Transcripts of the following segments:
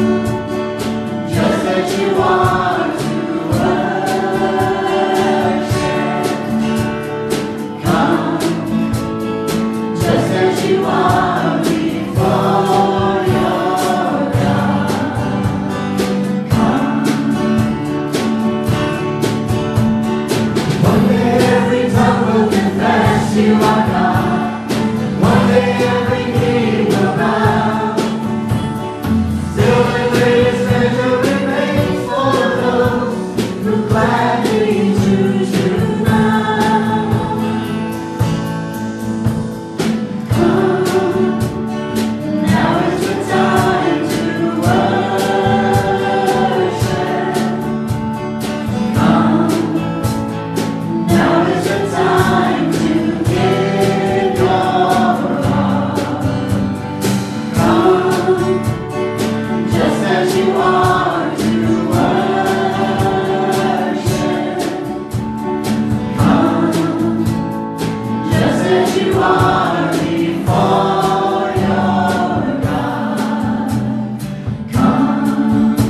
just as you are to worship. Come, just as you are before your God. Come. One day every tongue will confess you are God. One day every knee will bow. Still the greatest treasure remains for those who gladly choose you now. Come, now is the time to worship. Come, now is the time to give your heart. Come, just as you are to worship. Come, just as you are before your God. Come.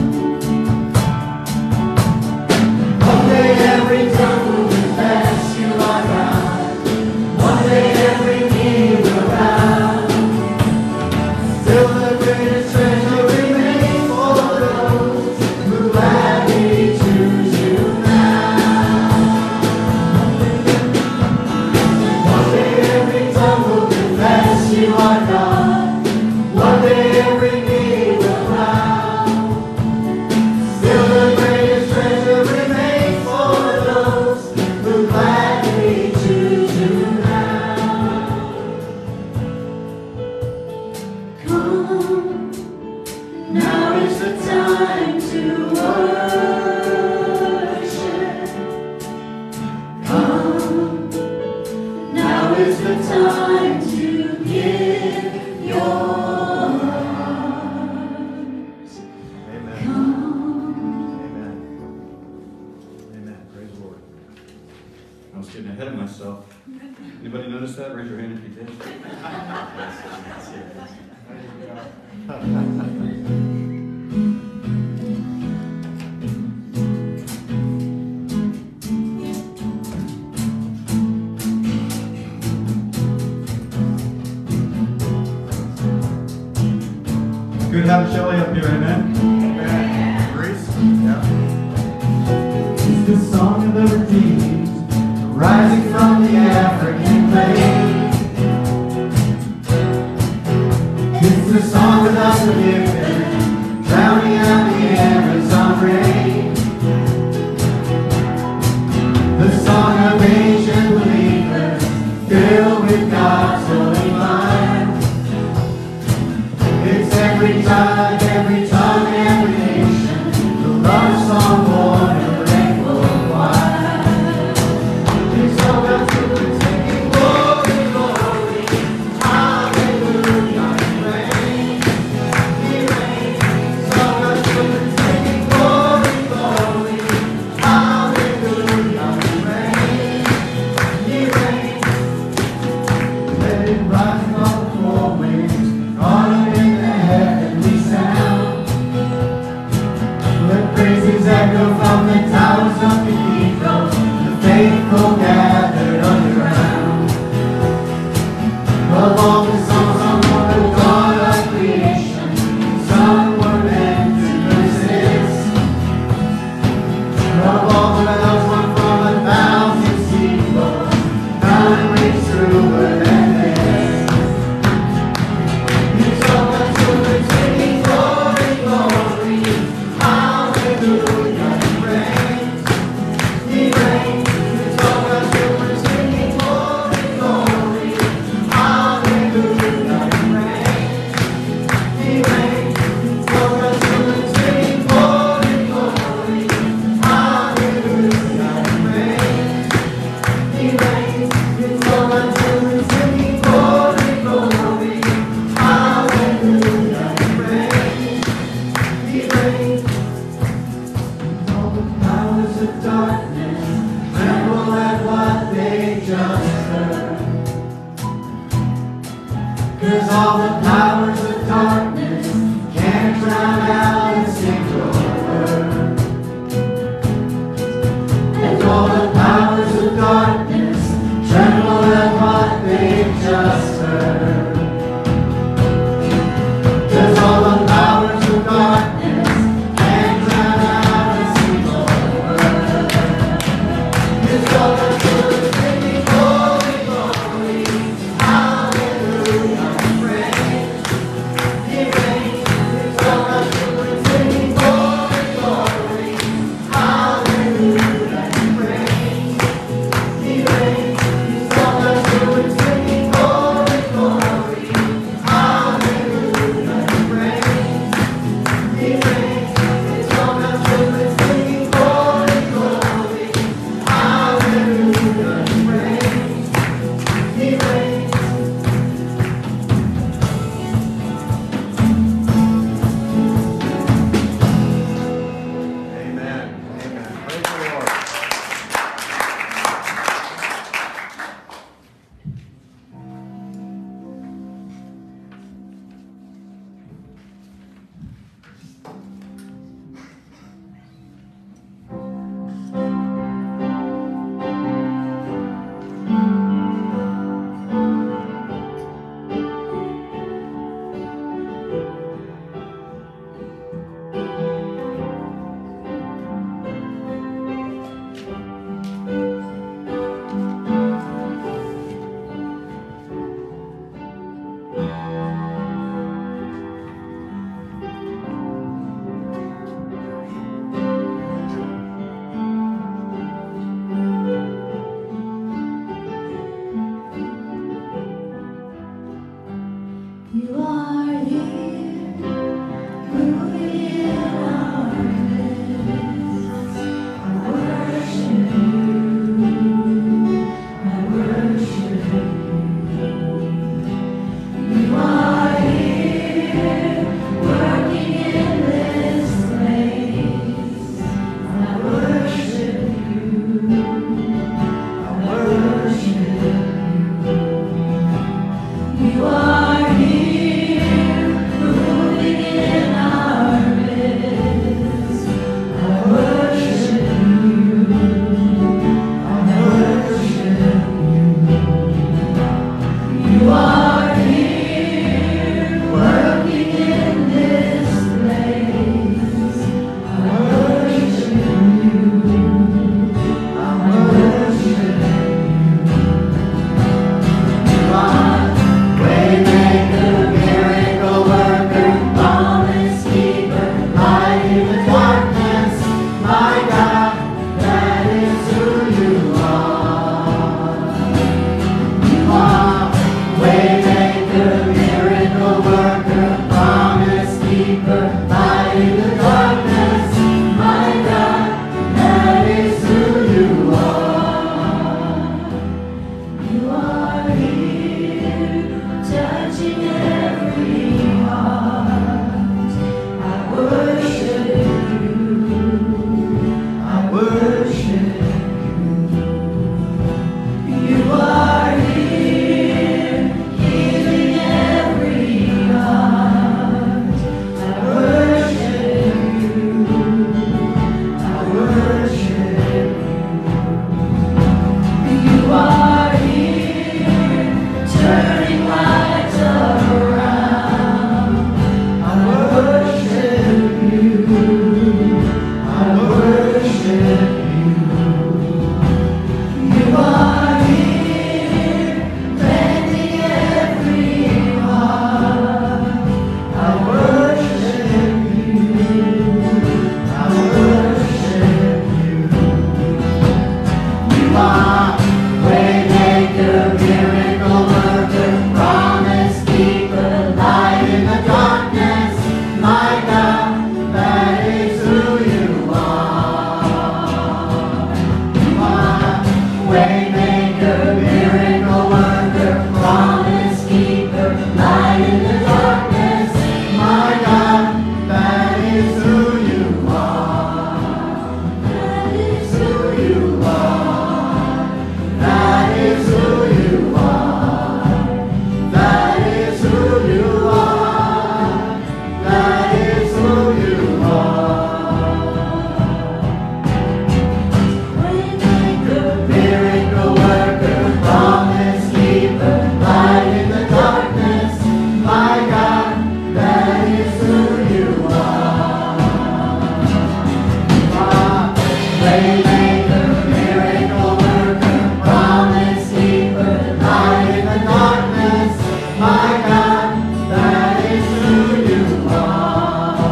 One day every tongue will confess you are God. One day every knee will bow. Still the greatest treasure remains for those who gladly choose you now. One day every tongue will confess you are God. One day every knee will bow. Still the greatest treasure remains for those who gladly choose you now. Come, now is the time to worship. Come, now is the time to give your heart. Amen. Come. Amen. Amen. Praise the Lord. I was getting ahead of myself. Anybody notice that? Raise your hand if you did. Good to have Shelley up here, amen? Amen. Grace? Yeah. It's the song of the redeemed, rising from the African plain. It's the song of the forgiven, drowning out the Amazon rain. The song of ancient believers, filled with God's holy mind. It's every tongue, every nation, the love song born of rainbow wide. It's all about you singing glory, glory, hallelujah, He reigns, He reigns. It's all about you singing glory, glory, hallelujah, He reigns, He reigns. Let it rise above the four winds, honor in the heavenly sound. Let praises echo from the towers of cathedrals, the faithful gathered underground. Along the songs on the dawn of creation, some were meant to persist. Of all the bells one from 1,000 steeples, none rings truer than this. It's all the children singing glory, glory, hallelujah, He reigns, light in the darkness, my God, that is who you are. You are here, touching every heart. I worship you. I worship you. You are here, healing every heart. I worship you. I worship you. You are here, turning lives around. I worship you. I worship you. You are here, mending every heart. I worship you. I worship you. You are waymaker, miracle worker, promise keeper, light in the darkness. My God, that is who you are. You are waymaker, miracle worker, promise keeper, light in the darkness. My God, that is who you are. That is who you are. That is who you are. That is who you are. That is who you are. Waymaker, miracle worker, promise keeper, light in the darkness. My God, that is who you are. Waymaker, miracle worker, promise keeper, light in the darkness. My God, that is who you are.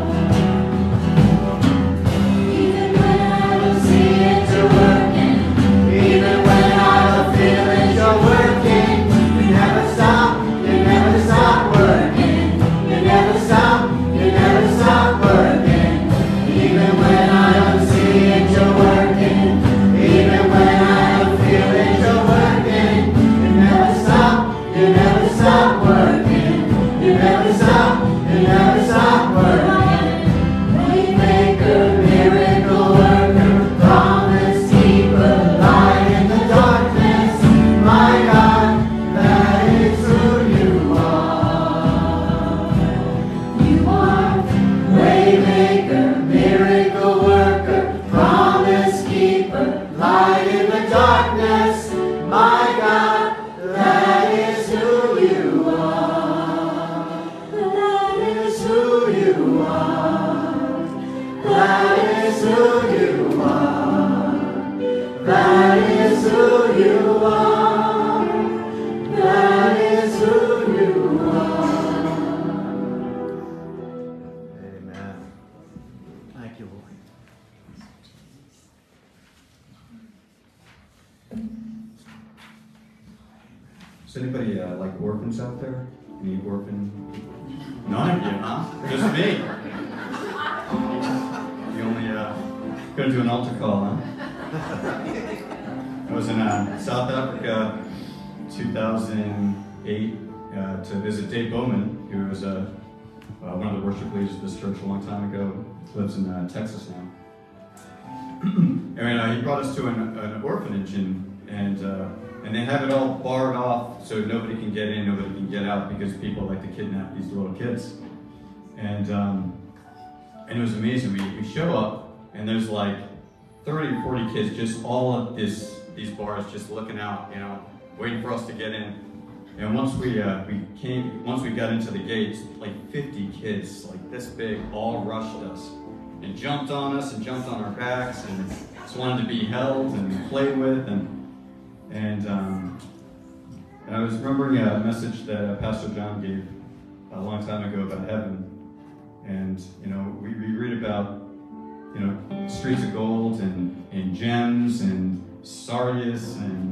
Even when I don't see it, you're working. Even when I don't feel it, you're working. You never stop working. You never stop working. Even when I don't see it, you're working. Even when I don't feel it, you're working. You never stop working. You never stop working. Waymaker, miracle worker, promise keeper, light in the darkness. My God, that is who you are. You are waymaker, miracle worker, promise keeper, light in the darkness. My God, that is who you are. That is who you are. That is who you are. That is who you are. That is who you are. Amen. Thank you, Lord. Does anybody like orphans out there? Any orphan? None of you, huh? Just me. You only gonna do an altar call, huh? I was in South Africa 2008 to visit Dave Bowman, who was one of the worship leaders of this church a long time ago. Lives in Texas now. And he brought us to an orphanage, and they have it all barred off so nobody can get in, nobody can get out, because people like to kidnap these little kids. And it was amazing. We show up, and there's like 30 or 40 kids just all at these bars, just looking out, waiting for us to get in. And once we got into the gates, like 50 kids, like this big, all rushed us and jumped on us and jumped on our backs and just wanted to be held and played with. And I was remembering a message that Pastor John gave a long time ago about heaven. And we read about streets of gold and gems and sardius and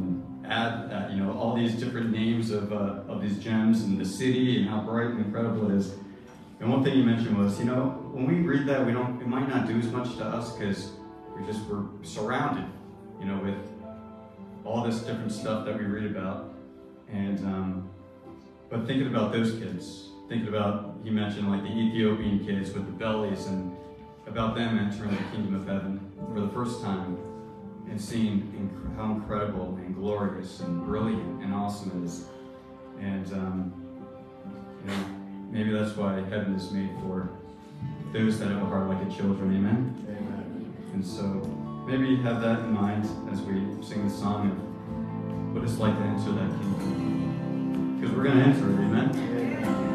all these different names of these gems and the city and how bright and incredible it is. And one thing he mentioned was, when we read that, it might not do as much to us because we're surrounded, with all this different stuff that we read about. And, but thinking about those kids, he mentioned like the Ethiopian kids with the bellies and about them entering the kingdom of heaven for the first time and seeing how incredible and glorious and brilliant and awesome it is. And, maybe that's why heaven is made for those that have a heart like a children, amen? Amen. And so maybe have that in mind as we sing the song of what it's like to enter that kingdom. Because we're going to enter it, amen?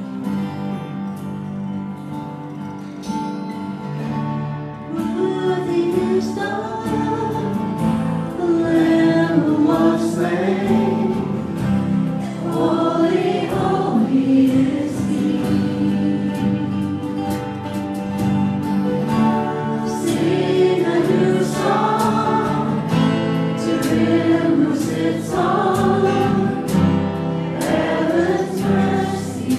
Worthy is the Lamb who was slain. Holy, holy is He. Sing a new song to Him who sits on heaven's mercy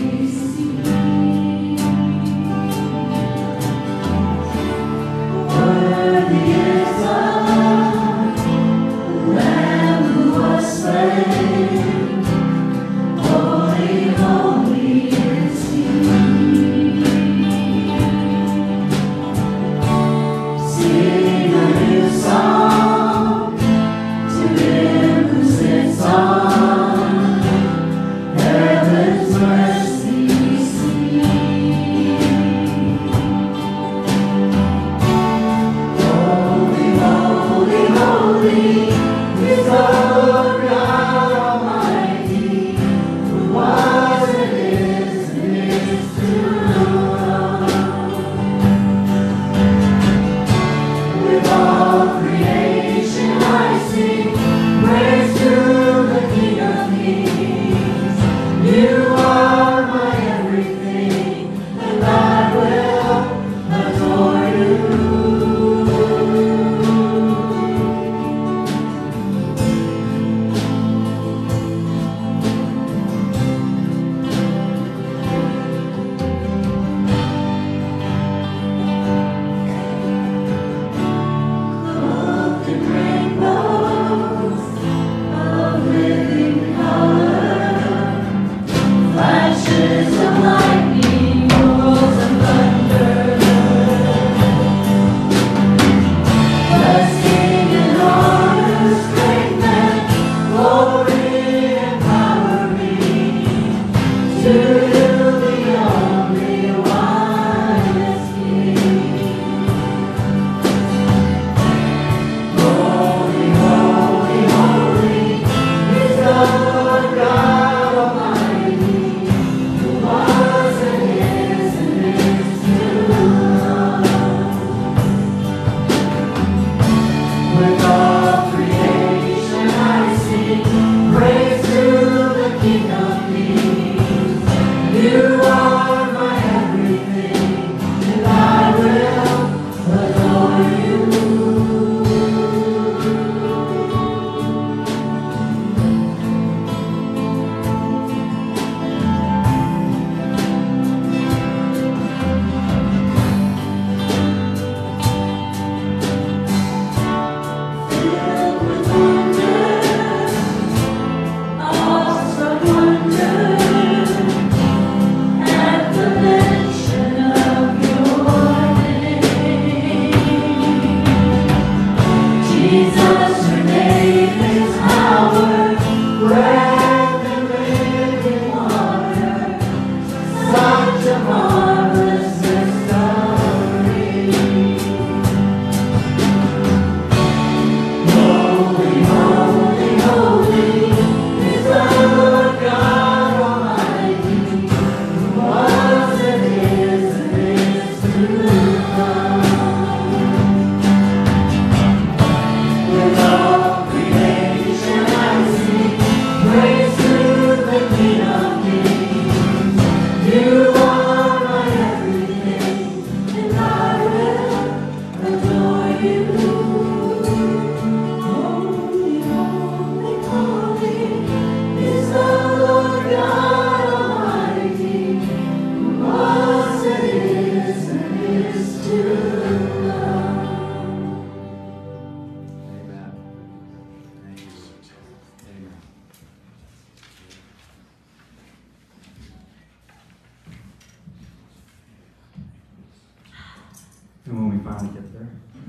when we finally get there.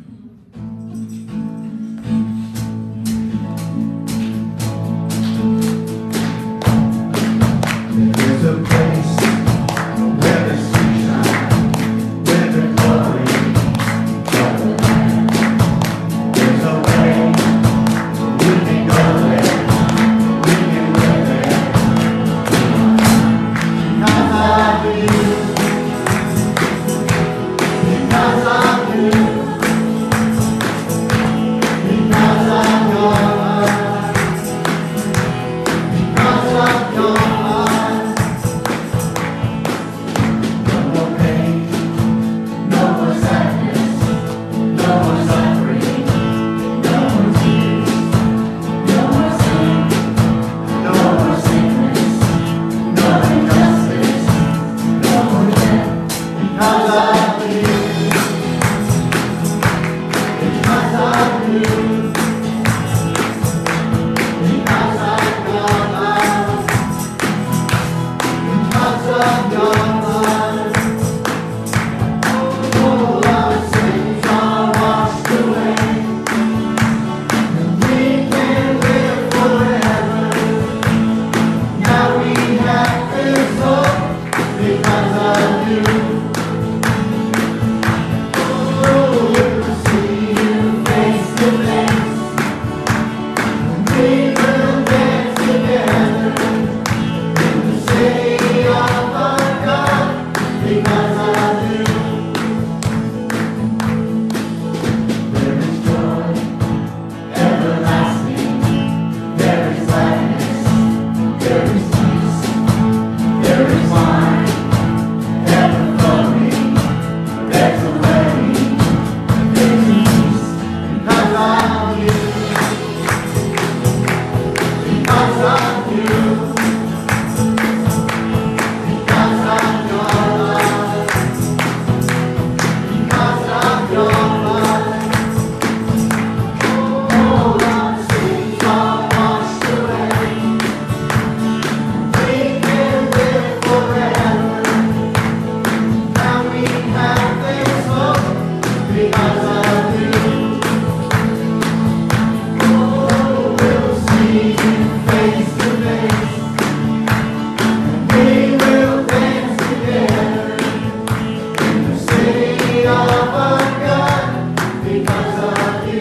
There's a place where the sunshine, where the glory of the land. There's a way we can go there, we can live there. Because of you, because of you, because of your love, because of your love. No more pain, no more sadness, no more suffering, no more tears, no more sin, no more sickness, no injustice, no more death. Because of you, because of you, because of your love, because of your love. All our sins are washed away, and we can live forever. Now we have this hope because of you. Oh, we'll see you face to face, and we will dance together in the city of our God because of you. There is joy everlasting, there is gladness, there is peace, there is wine ever flowing, there's a wedding, there's a feast because of you, because of you, because of your love, because of your love. All our sins are washed away, we can live forever. Now we have this hope because of you. Oh, we'll see you face to face, and we will dance together in the city of our God because of you.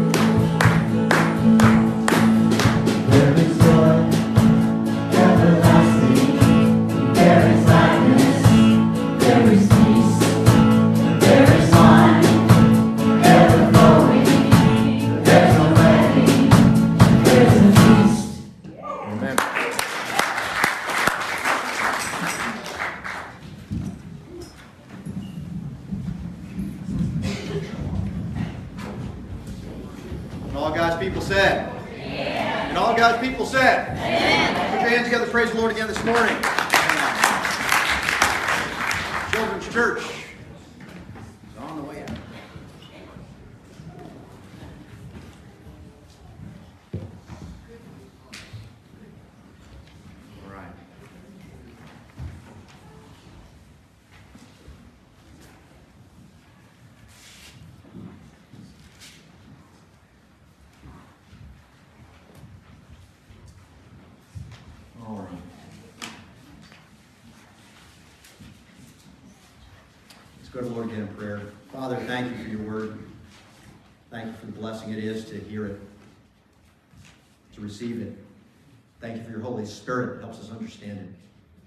There is joy everlasting, there is gladness, there is peace, there is wine ever flowing, there's a wedding, there's a feast. Amen. And all God's people said. And all God's people said. Put your hands together, praise the Lord again this morning. Children's Church is on the way out. All right. All right. Let's go to the Lord again in prayer. Father, thank you for your word. Thank you for the blessing it is to hear it, to receive it. Thank you for your Holy Spirit that helps us understand it.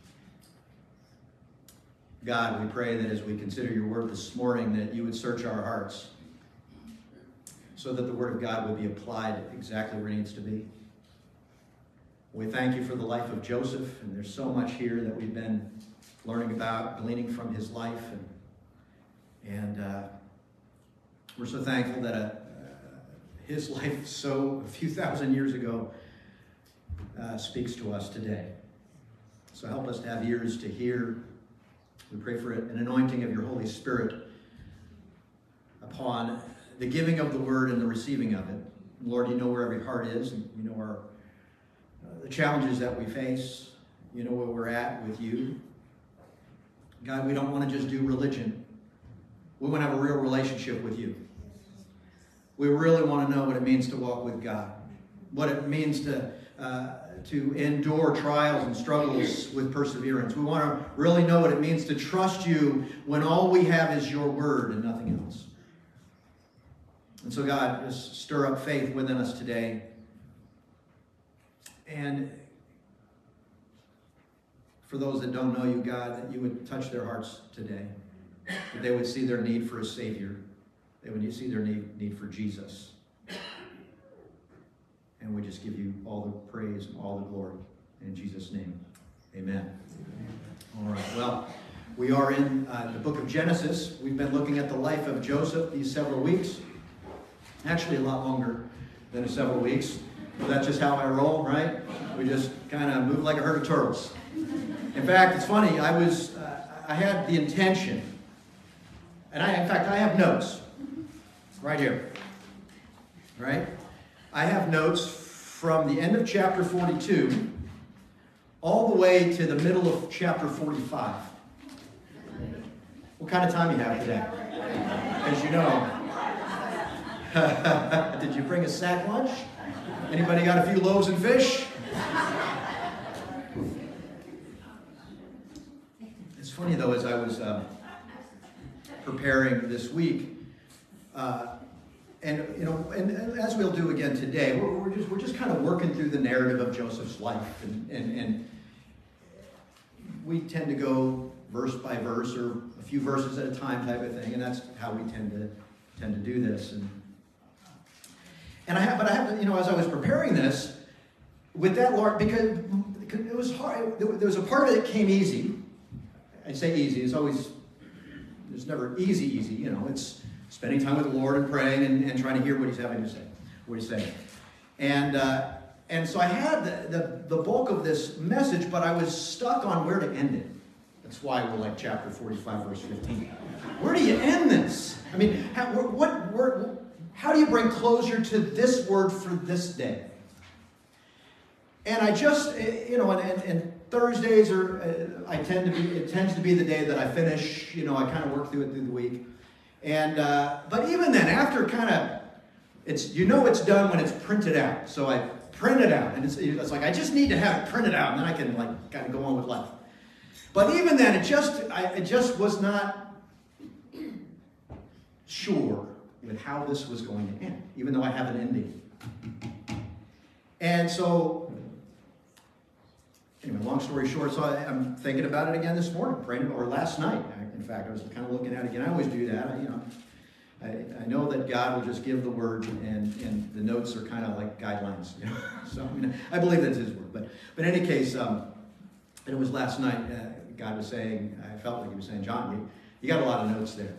God, we pray that as we consider your word this morning, that you would search our hearts so that the word of God would be applied exactly where it needs to be. We thank you for the life of Joseph, and there's so much here that we've been learning about, gleaning from his life, and we're so thankful that his life a few thousand years ago speaks to us today. So help us to have ears to hear. We pray for an anointing of your Holy Spirit upon the giving of the word and the receiving of it. Lord, you know where every heart is, and you know the challenges that we face. You know where we're at with you. God, we don't want to just do religion. We want to have a real relationship with you. We really want to know what it means to walk with God, what it means to endure trials and struggles with perseverance. We want to really know what it means to trust you when all we have is your word and nothing else. And so, God, just stir up faith within us today. And for those that don't know you, God, that you would touch their hearts today. That they would see their need for a Savior. They would see their need for Jesus. And we just give you all the praise and all the glory. In Jesus' name, amen. All right, well, we are in the book of Genesis. We've been looking at the life of Joseph these several weeks. Actually, a lot longer than several weeks. But that's just how I roll, right? We just kind of move like a herd of turtles. In fact, it's funny. I had the intention, and in fact, I have notes right here. Right? I have notes from the end of chapter 42 all the way to the middle of chapter 45. What kind of time you have today? As you know. Did you bring a sack lunch? Anybody got a few loaves and fish? It's funny though, as I was preparing this week, and as we'll do again today, we're just kind of working through the narrative of Joseph's life, and we tend to go verse by verse or a few verses at a time type of thing, and that's how we tend to do this. But I have to, as I was preparing this, with that Lord, because it was hard. There was a part of it that came easy. I say easy. It's never easy. It's spending time with the Lord and praying and trying to hear what He's having to say, what He's saying. And so I had the bulk of this message, but I was stuck on where to end it. That's why we're like chapter 45, verse 15. Where do you end this? I mean, how do you bring closure to this word for this day? And I just, and Thursdays it tends to be the day that I finish, I kind of work through it through the week. And, but even then, after it's done when it's printed out. So I print it out, and it's like, I just need to have it printed out, and then I can kind of go on with life. But even then, I just was not sure with how this was going to end, even though I have an ending. And so, anyway, long story short, so I'm thinking about it again this morning, praying, or last night. In fact, I was kind of looking at it again. I always do that. I know that God will just give the word, and the notes are kind of like guidelines. So I believe that's His word. But in any case, and it was last night. God was saying, I felt like He was saying, John, you got a lot of notes there.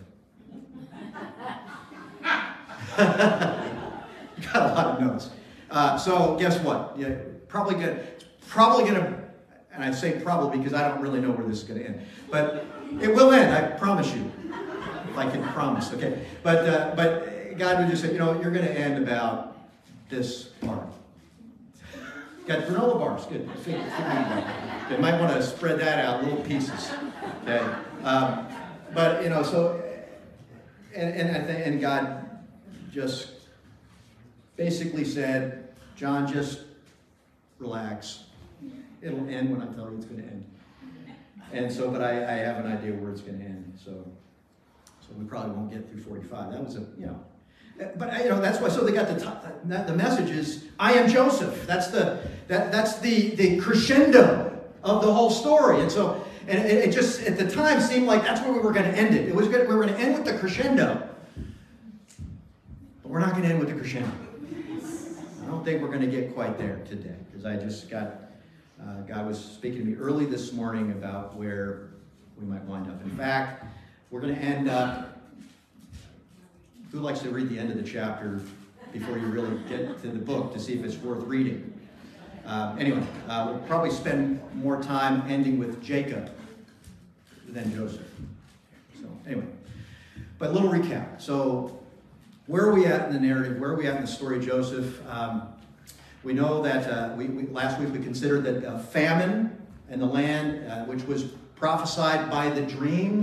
You got a lot of notes. So guess what? Probably gonna, and I say probably because I don't really know where this is going to end, but it will end. I promise you. If I can promise, okay. But God would just say, you're going to end about this part. Got granola bars, good. You might want to spread that out, little pieces. Okay. But so, and God just basically said, John, just relax. It'll end when I tell you it's going to end. And so, but I have an idea where it's going to end. So we probably won't get through 45. That was but that's why. So they got the message is, I am Joseph. That's the crescendo of the whole story. And so, and it just at the time seemed like that's where we were going to end it. We were going to end with the crescendo, but we're not going to end with the crescendo. I don't think we're going to get quite there today, because I just got God was speaking to me early this morning about where we might wind up. In fact, we're going to end up. Who likes to read the end of the chapter before you really get to the book to see if it's worth reading? Anyway, we'll probably spend more time ending with Jacob than Joseph. So anyway, but a little recap. So where are we at in the narrative? Where are we at in the story of Joseph? We know that last week we considered that famine in the land, which was prophesied by the dreams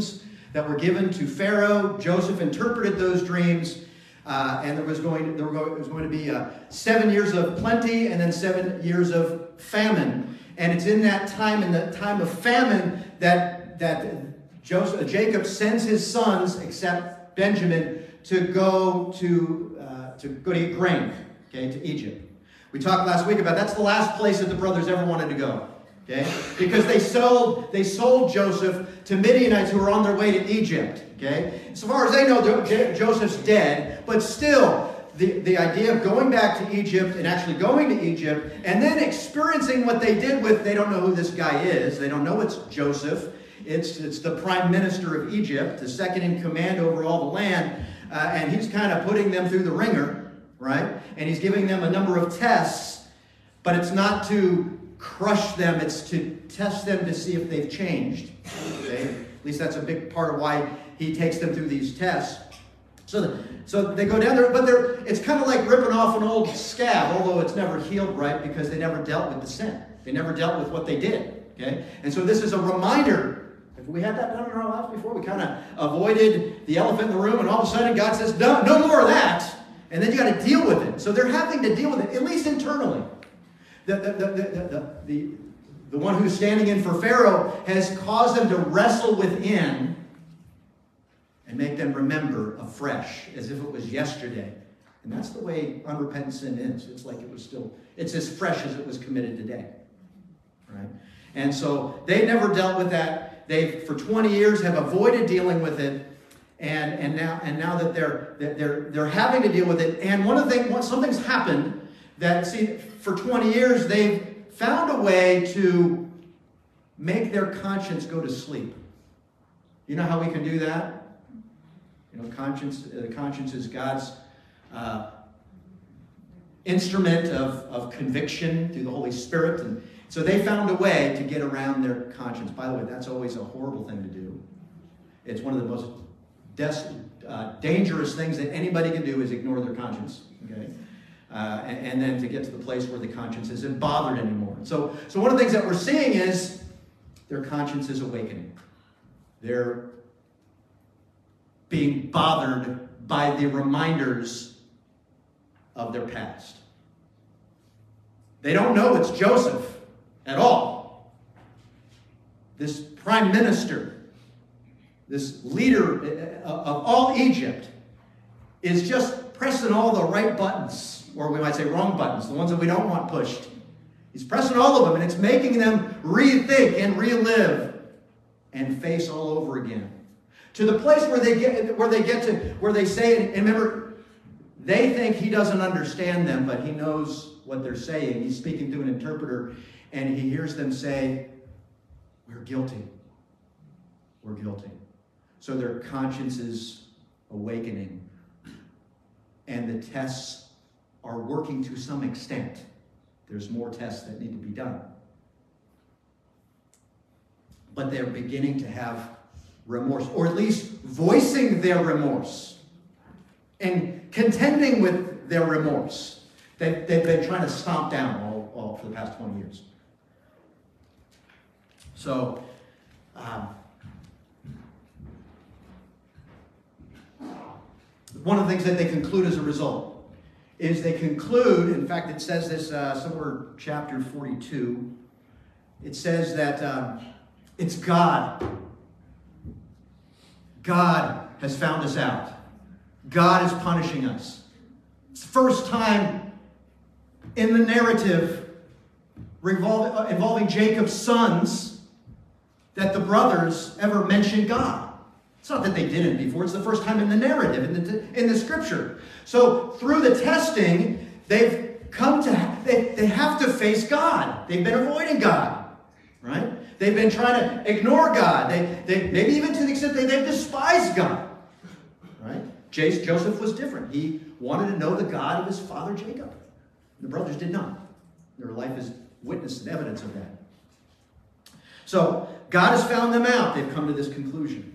that were given to Pharaoh. Joseph interpreted those dreams, and it was going to be 7 years of plenty and then 7 years of famine. And it's in that time, in the time of famine, that Jacob sends his sons, except Benjamin, to go to eat grain, okay, to Egypt. We talked last week about that's the last place that the brothers ever wanted to go, okay, because they sold Joseph to Midianites who were on their way to Egypt, okay. As far as they know, Joseph's dead, but still, the idea of going back to Egypt and actually going to Egypt and then experiencing what they did with, they don't know who this guy is. They don't know it's Joseph. It's the prime minister of Egypt, the second in command over all the land. And he's kind of putting them through the ringer, right? And he's giving them a number of tests, but it's not to crush them. It's to test them to see if they've changed. Okay? At least that's a big part of why he takes them through these tests. So they go down there, but it's kind of like ripping off an old scab, although it's never healed right because they never dealt with the sin. They never dealt with what they did. Okay? And so this is a reminder. Have we had that done in our lives before? We kind of avoided the elephant in the room, and all of a sudden God says, no more of that. And then you got to deal with it. So they're having to deal with it, at least internally. The one who's standing in for Pharaoh has caused them to wrestle within and make them remember afresh, as if it was yesterday. And that's the way unrepentant sin is. It's like it's as fresh as it was committed today. Right? And so they never dealt with that. They, for 20 years, have avoided dealing with it. And now that they're having to deal with it. And something's happened that, see, for 20 years, they've found a way to make their conscience go to sleep. You know how we can do that? You know, the conscience is God's instrument of conviction through the Holy Spirit. And so they found a way to get around their conscience. By the way, that's always a horrible thing to do. It's one of the most dangerous things that anybody can do is ignore their conscience. Okay? And then to get to the place where the conscience isn't bothered anymore. So one of the things that we're seeing is their conscience is awakening. They're being bothered by the reminders of their past. They don't know it's Joseph at all. This prime minister, this leader of all Egypt, is just pressing all the right buttons, or we might say wrong buttons, the ones that we don't want pushed. He's pressing all of them, and it's making them rethink and relive and face all over again. To the place where they say, and remember, they think he doesn't understand them, but he knows what they're saying. He's speaking through an interpreter, and he hears them say, "We're guilty. We're guilty." So their conscience is awakening, and the tests are working to some extent. There's more tests that need to be done. But they're beginning to have remorse, or at least voicing their remorse and contending with their remorse that they've been trying to stomp down all for the past 20 years. So, one of the things that they conclude as a result is they conclude, in fact, it says this somewhere chapter 42, it says that it's God. God has found us out. God is punishing us. It's the first time in the narrative involving Jacob's sons that the brothers ever mentioned God. It's not that they didn't before. It's the first time in the narrative, in the scripture. So through the testing, they've come to, they have to face God. They've been avoiding God, right? They've been trying to ignore God. They maybe even to the extent that they've despised God, right? Joseph was different. He wanted to know the God of his father Jacob. The brothers did not. Their life is witness and evidence of that. So God has found them out. They've come to this conclusion.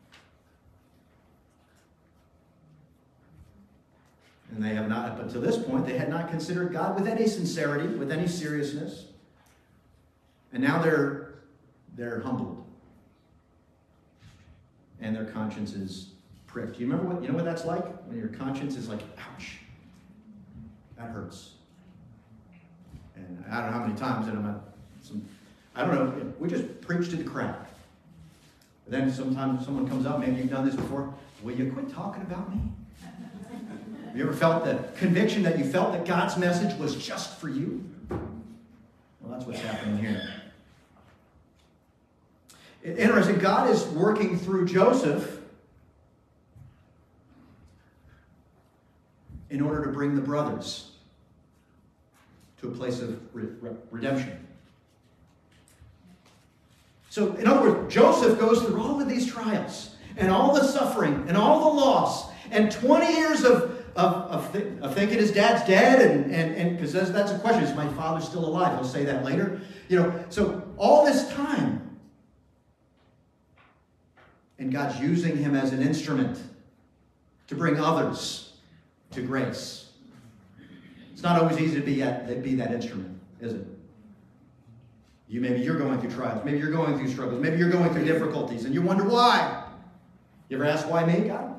And they have not, up until this point, they had not considered God with any sincerity, with any seriousness. And now they're humbled. and their conscience is pricked. You know what that's like? When your conscience is like, ouch, that hurts. And I don't know how many times that I don't know, we just preach to the crowd. But then sometimes someone comes up, maybe you've done this before, will you quit talking about me? Have you ever felt the conviction that you felt that God's message was just for you? Well, that's what's happening here. Interesting, God is working through Joseph in order to bring the brothers to a place of redemption. So, in other words, Joseph goes through all of these trials and all the suffering and all the loss and 20 years of thinking his dad's dead, and because that's a question, is my father still alive? He'll say that later. So all this time, and God's using him as an instrument to bring others to grace. It's not always easy to be that instrument, is it? Maybe you're going through trials. Maybe you're going through struggles. Maybe you're going through difficulties, and you wonder why. You ever ask why me, God?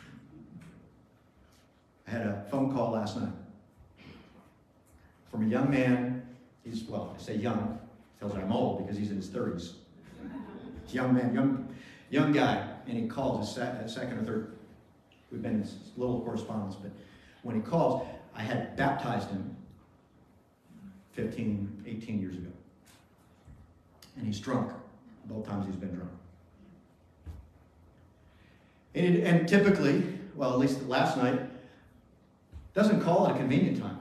I had a phone call last night from a young man. I say young. Tells me I'm old because he's in his 30s. He's a young man, young guy, and he called his second or third. We've been in a little correspondence, but when he calls, I had baptized him 15, 18 years ago. And he's drunk. Both times he's been drunk. And typically, well, at least last night, doesn't call at a convenient time.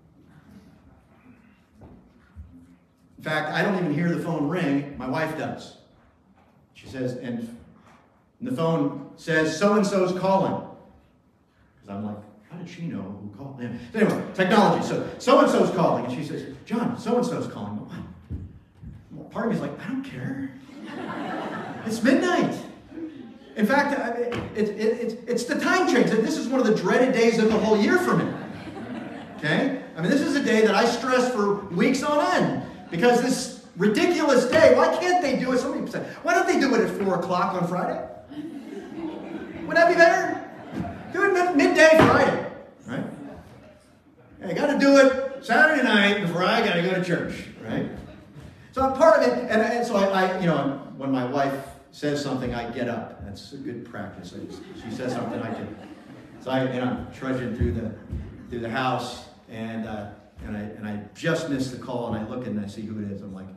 In fact, I don't even hear the phone ring. My wife does. She says, and the phone says, so-and-so's calling. Because I'm like, how did she know who called him? Anyway, technology. So-and-so's calling. And she says, John, so-and-so's calling. What? Well, part of me is like, I don't care. It's midnight. In fact, it's the time change. This is one of the dreaded days of the whole year for me. Okay? This is a day that I stress for weeks on end. Because this ridiculous day, why can't they do it? Some people say, why don't they do it at 4 o'clock on Friday? Would that be better? Do it midday Friday. Right? I got to do it Saturday night before I got to go to church. Right? So I'm part of it. And so I when my wife says something, I get up. That's a good practice. She says something, I can. So I'm trudging through the house, and I just missed the call, and I look and I see who it is. I'm like,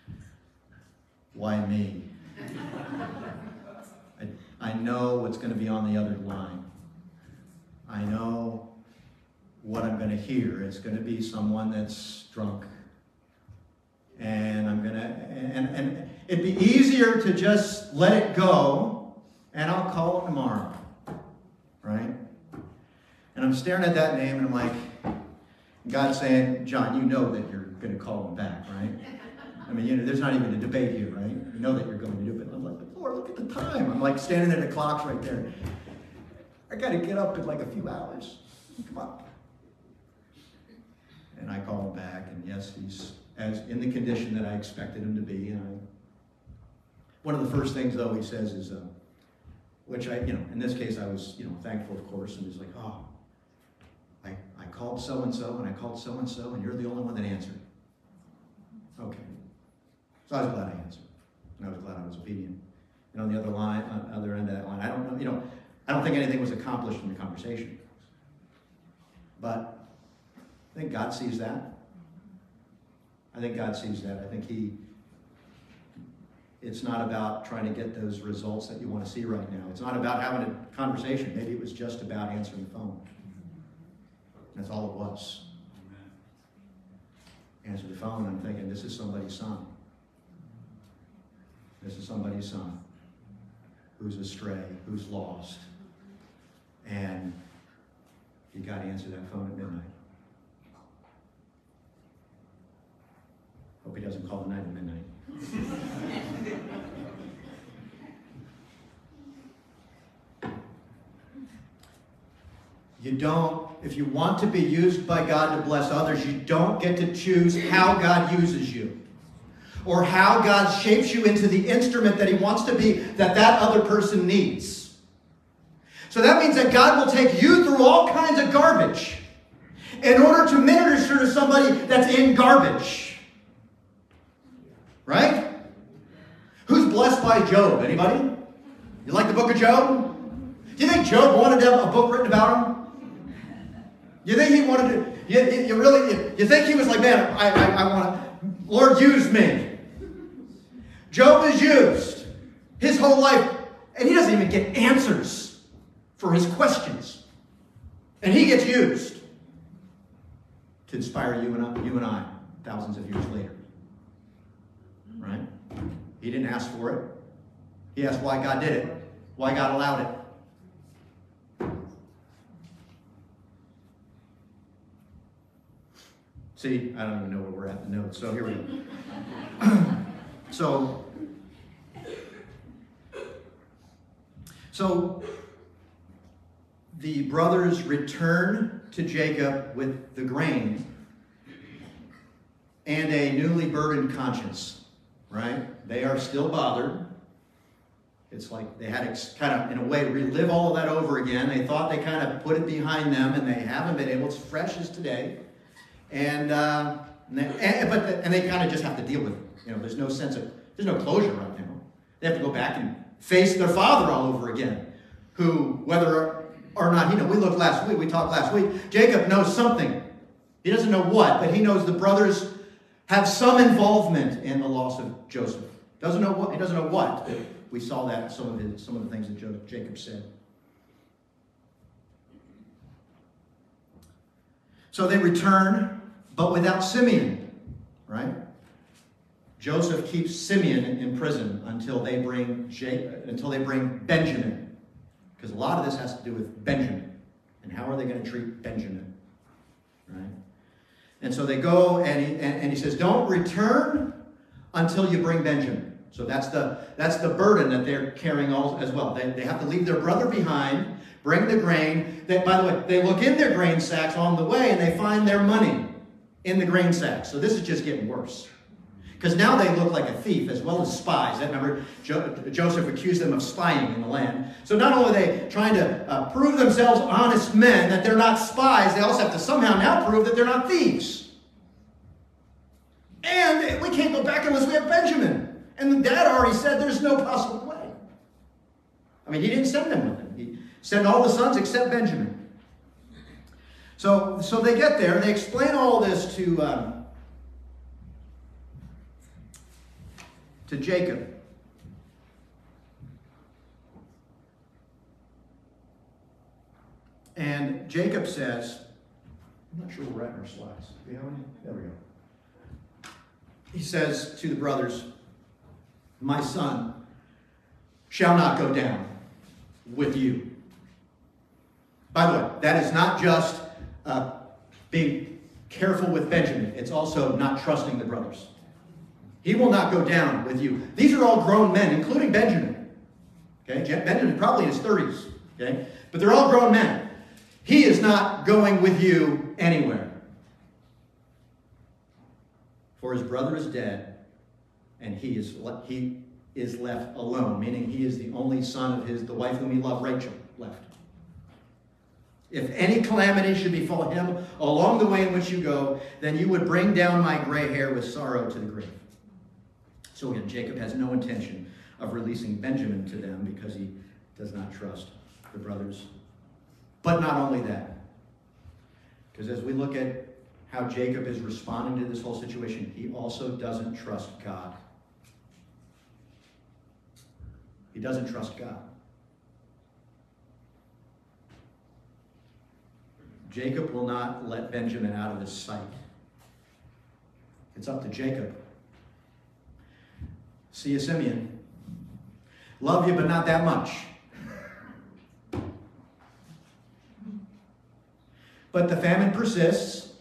why me? I know what's going to be on the other line. I know what I'm going to hear. It's going to be someone that's drunk. And and it'd be easier to just let it go, and I'll call him tomorrow, right? And I'm staring at that name, and I'm like, God's saying, John, you know that you're going to call him back, right? There's not even a debate here, right? You know that you're going to do it. I'm like, Lord, look at the time. I'm like standing at the clock right there. I got to get up in like a few hours. Come on. And I call him back, and yes, he's as in the condition that I expected him to be. And one of the first things, though, he says is, which in this case, I was, thankful, of course, and he's like, oh, I called so-and-so, and I called so-and-so, and you're the only one that answered. Okay. So I was glad I answered. And I was glad I was obedient. And on the other end of that line, I don't know, I don't think anything was accomplished in the conversation. But I think God sees that. I think God sees that. I think it's not about trying to get those results that you want to see right now. It's not about having a conversation. Maybe it was just about answering the phone. That's all it was. Answer the phone, and I'm thinking, this is somebody's son. This is somebody's son who's astray, who's lost. And you got to answer that phone at midnight. Hope he doesn't call tonight at midnight. If you want to be used by God to bless others, you don't get to choose how God uses you. or how God shapes you into the instrument that he wants to be that other person needs. So that means that God will take you through all kinds of garbage in order to minister to somebody that's in garbage. Right? Who's blessed by Job? Anybody? You like the book of Job? Do you think Job wanted to have a book written about him? You think he wanted to? You think he was like, man, I want to, Lord, use me. Job is used his whole life, and he doesn't even get answers for his questions. And he gets used to inspire you and I thousands of years later. Right? He didn't ask for it. He asked why God did it, why God allowed it. See, I don't even know where we're at in the notes, so here we go. So the brothers return to Jacob with the grain and a newly burdened conscience, right? They are still bothered. It's like they had to kind of, in a way, relive all of that over again. They thought they kind of put it behind them, and they haven't been able. It's fresh as today. And they kind of just have to deal with it. There's no closure right now. They have to go back and face their father all over again, who, whether or not, we talked last week, Jacob knows something. He doesn't know what, but he knows the brothers have some involvement in the loss of Joseph. He doesn't know what. We saw that in some of the things that Jacob said. So they return, but without Simeon, right? Joseph keeps Simeon in prison until they bring Benjamin, because a lot of this has to do with Benjamin, and how are they going to treat Benjamin, right? And so they go, and he says, "Don't return until you bring Benjamin." So that's the burden that they're carrying all as well. They have to leave their brother behind, bring the grain. By the way, they look in their grain sacks on the way, and they find their money in the grain sacks. So this is just getting worse. Because now they look like a thief as well as spies. Remember, Joseph accused them of spying in the land. So not only are they trying to prove themselves honest men, that they're not spies, they also have to somehow now prove that they're not thieves. And we can't go back unless we have Benjamin. And Dad already said there's no possible way. I mean, he didn't send them with him. He sent all the sons except Benjamin. So they get there, and they explain all this to Jacob. And Jacob says, I'm not sure we're at in our slides. Do we have any? There we go. He says to the brothers, "My son shall not go down with you." By the way, that is not just being careful with Benjamin. It's also not trusting the brothers. He will not go down with you. These are all grown men, including Benjamin. Okay, Benjamin probably in his 30s. Okay, but they're all grown men. He is not going with you anywhere. For his brother is dead, and he is left alone, meaning he is the only son of the wife whom he loved, Rachel, left. If any calamity should befall him along the way in which you go, then you would bring down my gray hair with sorrow to the grave. So again, Jacob has no intention of releasing Benjamin to them because he does not trust the brothers. But not only that, because as we look at how Jacob is responding to this whole situation, he also doesn't trust God. He doesn't trust God. Jacob will not let Benjamin out of his sight. It's up to Jacob. See you, Simeon. Love you, but not that much. But the famine persists,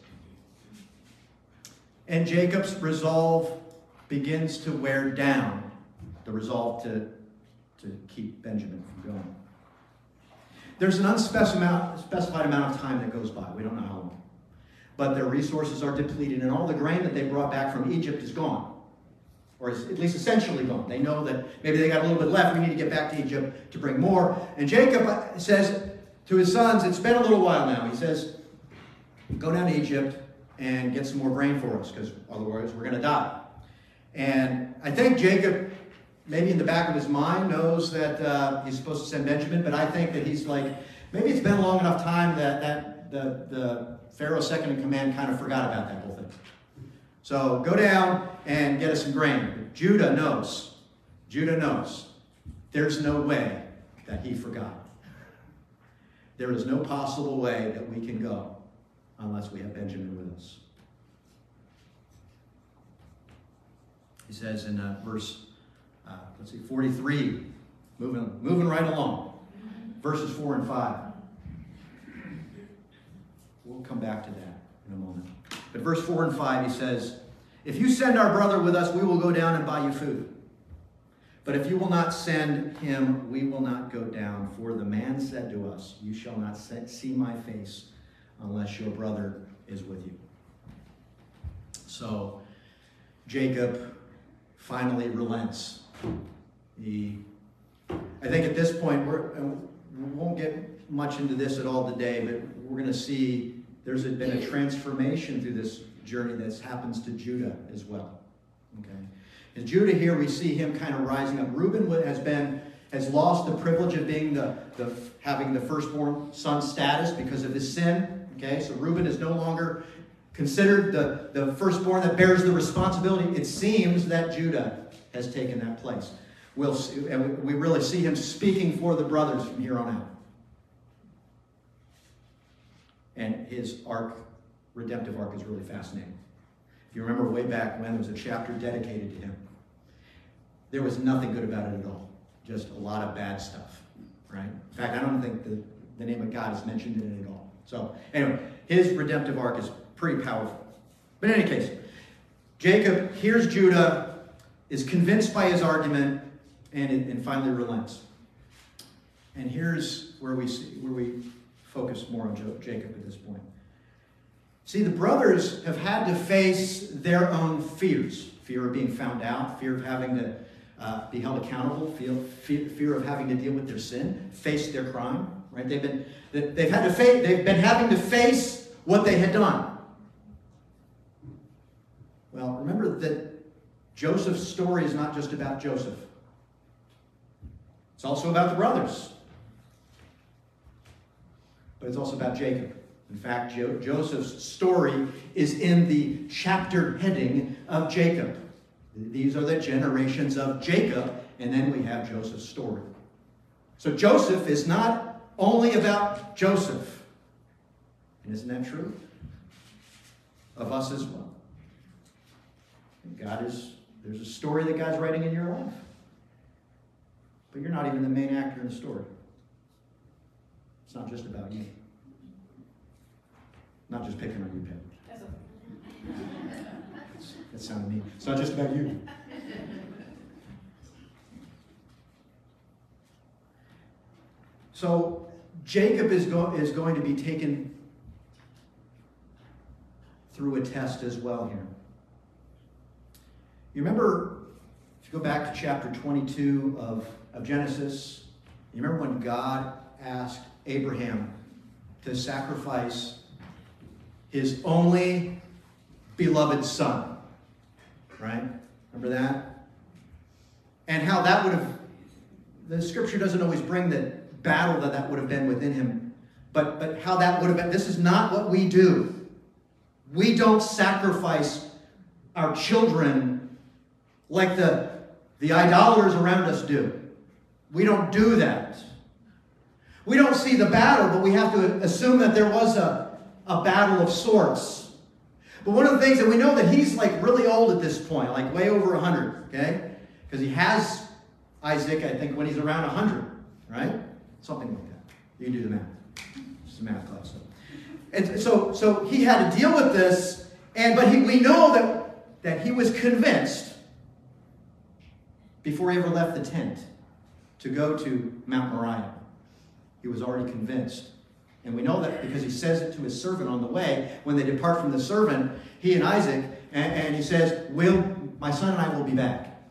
and Jacob's resolve begins to wear down, the resolve to keep Benjamin from going. There's an unspecified amount of time that goes by. We don't know how long. But their resources are depleted, and all the grain that they brought back from Egypt is gone. or is at least essentially gone. They know that maybe they got a little bit left. We need to get back to Egypt to bring more. And Jacob says to his sons, it's been a little while now. He says, go down to Egypt and get some more grain for us, because otherwise we're going to die. And I think Jacob, maybe in the back of his mind, knows that he's supposed to send Benjamin, but I think that he's like, maybe it's been a long enough time that the Pharaoh's second in command kind of forgot about that whole thing. So go down and get us some grain. But Judah knows. There's no way that he forgot. There is no possible way that we can go unless we have Benjamin with us. He says in verse 43, moving right along, verses 4 and 5. We'll come back to that in a moment. But verse 4 and 5, he says, if you send our brother with us, we will go down and buy you food. But if you will not send him, we will not go down. For the man said to us, you shall not see my face unless your brother is with you. So Jacob finally relents. I think at this point, we won't get much into this at all today, but we're going to see there's been a transformation through this journey that happens to Judah as well. Okay, in Judah here, we see him kind of rising up. Reuben has lost the privilege of being having the firstborn son status because of his sin. Okay, so Reuben is no longer considered the firstborn that bears the responsibility. It seems that Judah has taken that place. We'll see, and we really see him speaking for the brothers from here on out. And his redemptive arc is really fascinating. If you remember way back when, there was a chapter dedicated to him. There was nothing good about it at all. Just a lot of bad stuff, right? In fact, I don't think the name of God is mentioned in it at all. So anyway, his redemptive arc is pretty powerful. But in any case, Jacob hears Judah, is convinced by his argument, and finally relents. And here's where we focus more on Jacob at this point. See, the brothers have had to face their own fears. Fear of being found out, fear of having to be held accountable, fear of having to deal with their sin, face their crime. Right? They've been having to face what they had done. Well, remember that Joseph's story is not just about Joseph. It's also about the brothers. But it's also about Jacob. In fact, Joseph's story is in the chapter heading of Jacob. These are the generations of Jacob, and then we have Joseph's story. So Joseph is not only about Joseph. And isn't that true? Of us as well. There's a story that God's writing in your life. But you're not even the main actor in the story. It's not just about you. Not just picking on you, Pam. That sounded mean. It's not just about you. So Jacob is going to be taken through a test as well here. You remember, if you go back to chapter 22 of Genesis, you remember when God asked Abraham to sacrifice his only beloved son, right? Remember that? And how that would have, the scripture doesn't always bring the battle that would have been within him, but how that would have been. This is not what we do. We don't sacrifice our children like the idolaters around us do. We don't do that. We don't see the battle, but we have to assume that there was a battle of sorts. But one of the things that we know that he's like really old at this point, like way over 100, okay? Because he has Isaac, I think, when he's around 100, right? Something like that. You can do the math. It's a math class. And so he had to deal with this, but we know that he was convinced before he ever left the tent to go to Mount Moriah. He was already convinced. And we know that because he says it to his servant on the way. When they depart from the servant, he and Isaac, and he says, my son and I will be back.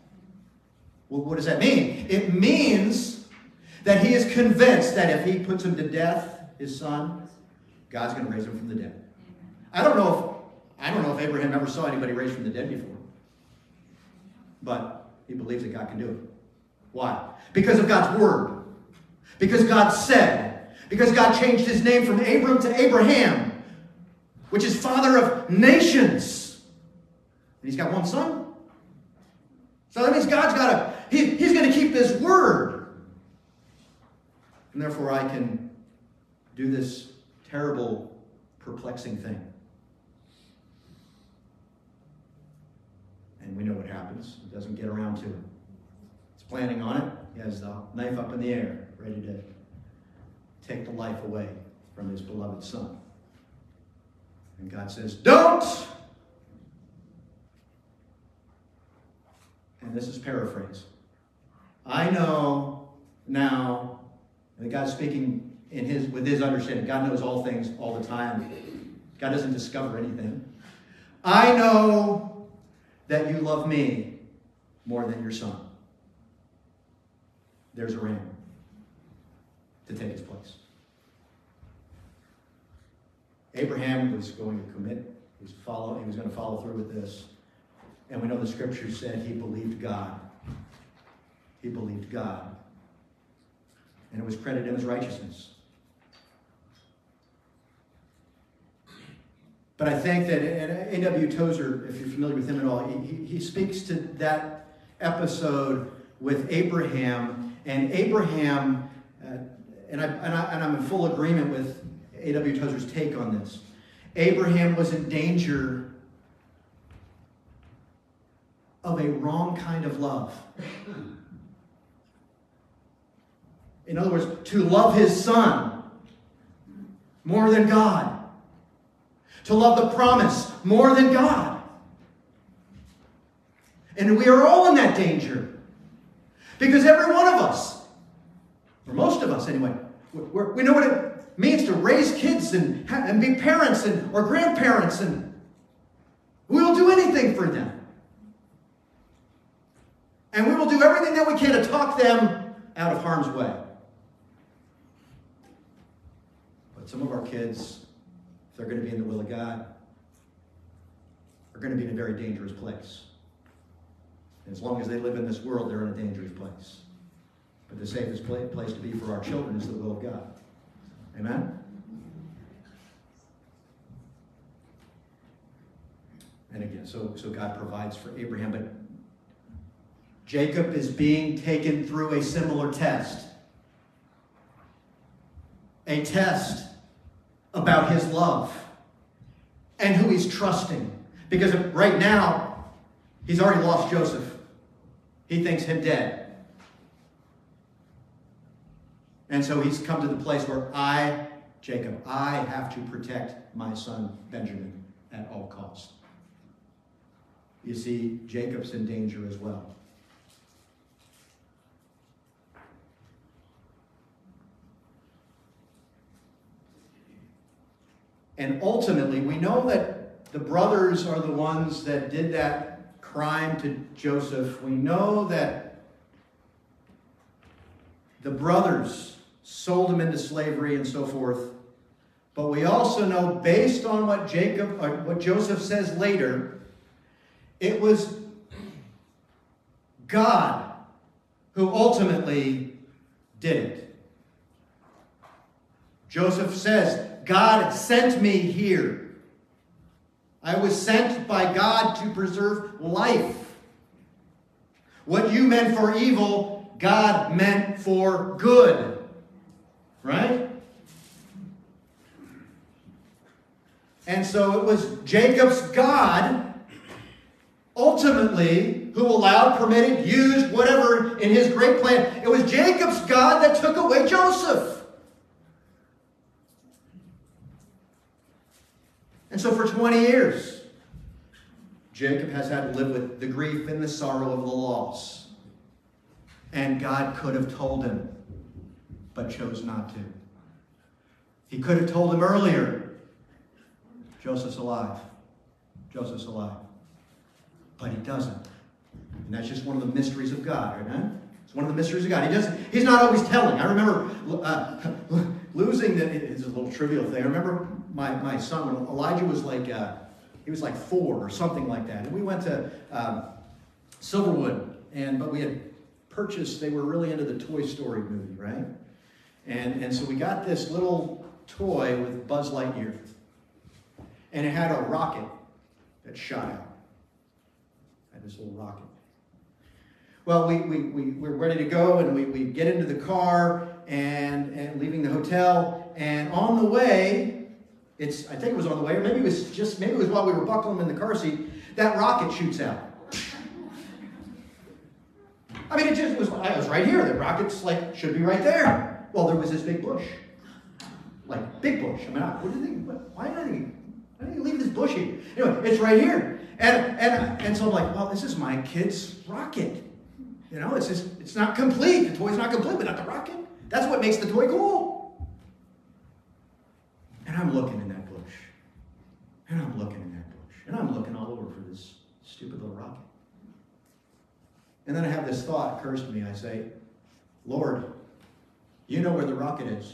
Well, what does that mean? It means that he is convinced that if he puts him to death, his son, God's going to raise him from the dead. I don't know if Abraham ever saw anybody raised from the dead before. But he believes that God can do it. Why? Because of God's word. Because God said. Because God changed his name from Abram to Abraham, which is father of nations. And he's got one son. So that means God's he's going to keep his word. And therefore I can do this terrible, perplexing thing. And we know what happens. He doesn't get around to it. He's planning on it. He has the knife up in the air, ready to take the life away from his beloved son. And God says, don't! And this is paraphrase. I know now, and God's speaking with his understanding. God knows all things all the time. God doesn't discover anything. I know that you love me more than your son. There's a ram to take his place. Abraham was going to commit, he was going to follow through with this. And we know the scripture said he believed God. He believed God. And it was credited him as righteousness. But I think that A.W. Tozer, if you're familiar with him at all, he speaks to that episode with Abraham. And Abraham, and I'm in full agreement with A.W. Tozer's take on this. Abraham was in danger of a wrong kind of love. In other words, to love his son more than God. To love the promise more than God. And we are all in that danger. Because every one of us, or most of us anyway, we know what it means to raise kids and be parents or grandparents, and we will do anything for them. And we will do everything that we can to talk them out of harm's way. But some of our kids, if they're going to be in the will of God, are going to be in a very dangerous place. And as long as they live in this world, they're in a dangerous place. But the safest place to be for our children is the will of God. Amen? And again, so God provides for Abraham, but Jacob is being taken through a similar test. A test about his love and who he's trusting. Because right now, he's already lost Joseph. He thinks him dead. And so he's come to the place where Jacob, I have to protect my son Benjamin at all costs. You see, Jacob's in danger as well. And ultimately, we know that the brothers are the ones that did that crime to Joseph. We know that the brothers sold him into slavery and so forth. But we also know, based on what Joseph says later, it was God who ultimately did it. Joseph says, God sent me here. I was sent by God to preserve life. What you meant for evil, God meant for good. Right? And so it was Jacob's God, ultimately, who allowed, permitted, used, whatever, in his great plan. It was Jacob's God that took away Joseph. And so for 20 years, Jacob has had to live with the grief and the sorrow of the loss. And God could have told him, but chose not to. He could have told him earlier, Joseph's alive. Joseph's alive. But he doesn't. And that's just one of the mysteries of God, amen? It's one of the mysteries of God. He's not always telling. I remember losing, it's a little trivial thing. I remember my son, when Elijah was like, he was like 4 or something like that. And we went to Silverwood, but we had purchased, they were really into the Toy Story movie, right? And so we got this little toy with Buzz Lightyear. And it had a rocket that shot out. It had this little rocket. Well, we're ready to go, and we get into the car and leaving the hotel. And on the way, I think it was on the way, or maybe it was while we were buckling him in the car seat, that rocket shoots out. I mean, it was right here. The rocket's should be right there. Well, there was this big bush. Big bush. I mean, what do you think? Why did you leave this bush here? Anyway, it's right here. And so I'm like, well, this is my kid's rocket. It's not complete. The toy's not complete, but not the rocket. That's what makes the toy cool. And I'm looking in that bush. And I'm looking in that bush. And I'm looking all over for this stupid little rocket. And then I have this thought occurs to me. I say, Lord, you know where the rocket is.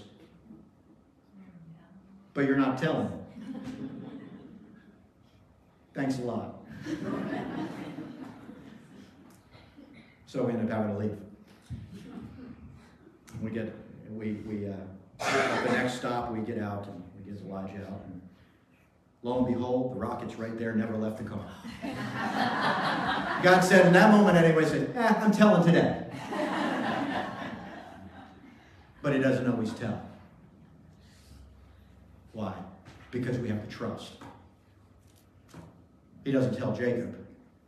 But you're not telling. Thanks a lot. So we end up having to leave. We at the next stop, we get out, and we get Elijah out, and lo and behold, the rocket's right there, never left the car. God said in that moment anyway, I'm telling today. But he doesn't always tell. Why? Because we have to trust. He doesn't tell Jacob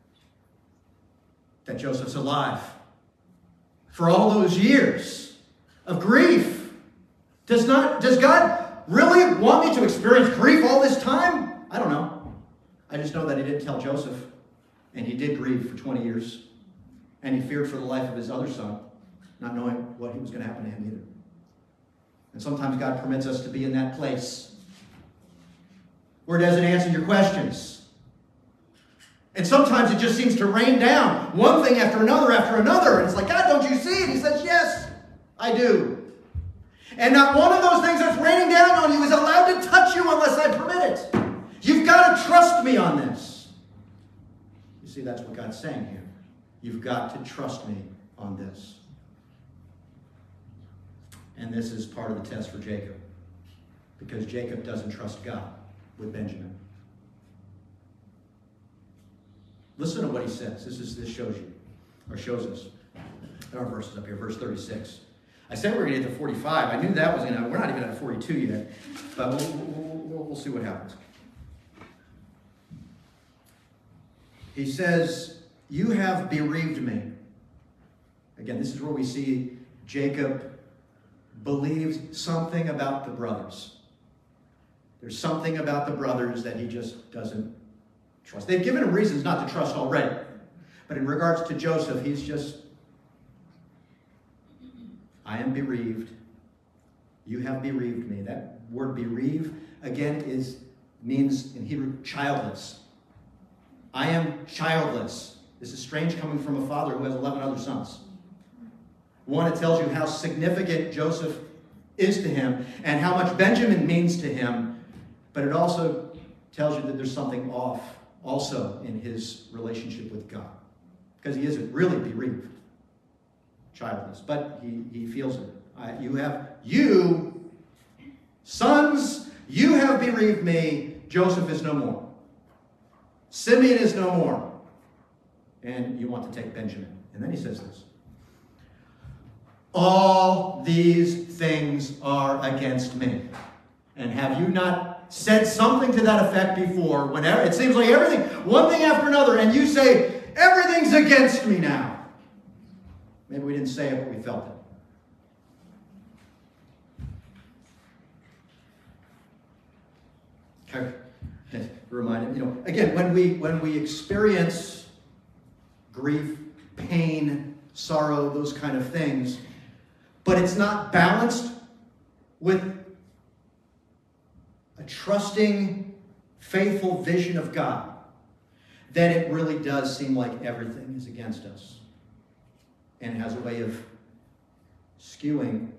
that Joseph's alive. For all those years of grief. Does God really want me to experience grief all this time? I don't know. I just know that he didn't tell Joseph. And he did grieve for 20 years. And he feared for the life of his other son, not knowing what was going to happen to him either. And sometimes God permits us to be in that place where it doesn't answer your questions. And sometimes it just seems to rain down one thing after another. And it's like, God, don't you see it? He says, yes, I do. And not one of those things that's raining down on you is allowed to touch you unless I permit it. You've got to trust me on this. You see, that's what God's saying here. You've got to trust me on this. And this is part of the test for Jacob. Because Jacob doesn't trust God with Benjamin. Listen to what he says. This shows you, or shows us. There are verses up here, verse 36. I said we were going to get to 45. I knew that was going to, we're not even at 42 yet. But we'll see what happens. He says, you have bereaved me. Again, this is where we see Jacob believes something about the brothers. There's something about the brothers that he just doesn't trust. They've given him reasons not to trust already. But in regards to Joseph, he's just, I am bereaved. You have bereaved me. That word bereave, again, means in Hebrew, childless. I am childless. This is strange coming from a father who has 11 other sons. One, it tells you how significant Joseph is to him and how much Benjamin means to him. But it also tells you that there's something off also in his relationship with God. Because he isn't really bereaved. Childless. But he feels it. You, sons, you have bereaved me. Joseph is no more. Simeon is no more. And you want to take Benjamin. And then he says this. All these things are against me. And have you not said something to that effect before? Whenever it seems like everything, one thing after another, and you say, everything's against me now. Maybe we didn't say it, but we felt it. Okay. Remind him, again, when we experience grief, pain, sorrow, those kind of things, but it's not balanced with a trusting, faithful vision of God, then it really does seem like everything is against us. And it has a way of skewing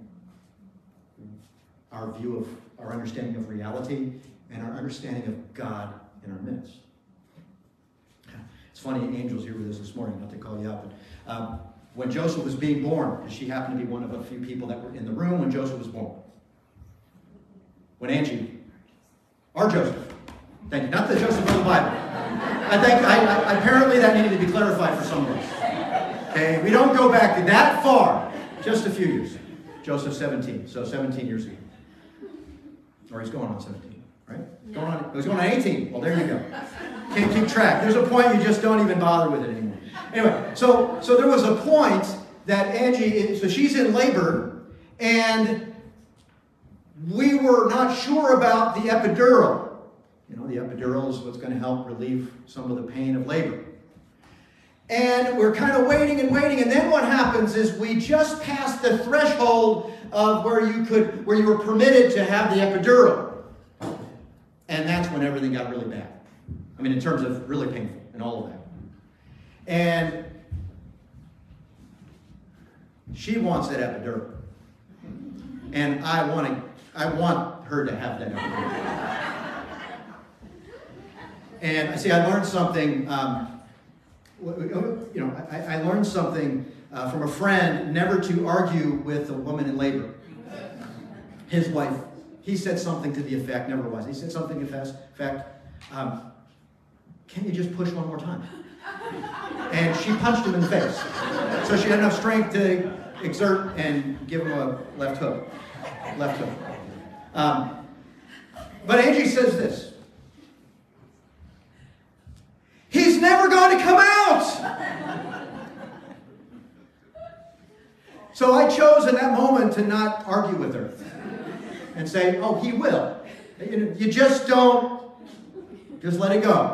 our view of our understanding of reality and our understanding of God in our midst. It's funny, Angel's here with us this morning, not to call you out, but when Joseph was being born, because she happened to be one of a few people that were in the room when Joseph was born. When Angie, our Joseph, thank you, not the Joseph of the Bible. Apparently that needed to be clarified for some of us. Okay, we don't go back that far, just a few years. Joseph 17, so 17 years ago. Or he's going on 17, right? He's going on 18. Well, there you go. Can't keep track. There's a point you just don't even bother with it anymore. Anyway, so there was a point that Angie, so she's in labor, and we were not sure about the epidural. You know, the epidural is what's going to help relieve some of the pain of labor. And we're kind of waiting, and then what happens is we just passed the threshold of where you were permitted to have the epidural. And that's when everything got really bad. I mean, in terms of really painful and all of that. And she wants that epidural. And I want her to have that epidural. And see, I learned something, I learned something from a friend, never to argue with a woman in labor. His wife, he said something to the effect, never was, he said something to the effect, can you just push one more time? And she punched him in the face. So she had enough strength to exert and give him a left hook. But Angie says this. He's never going to come out! So I chose in that moment to not argue with her. And say, oh, he will. You just don't, just let it go.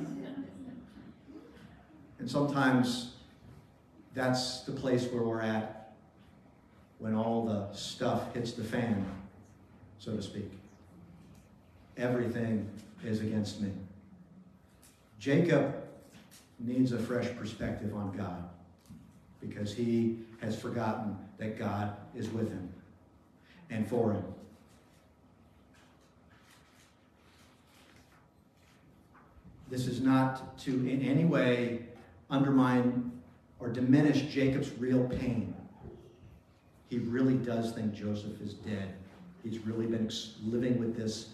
And sometimes that's the place where we're at when all the stuff hits the fan, so to speak. Everything is against me. Jacob needs a fresh perspective on God because he has forgotten that God is with him and for him. This is not to in any way undermine or diminish Jacob's real pain. He really does think Joseph is dead. He's really been living with this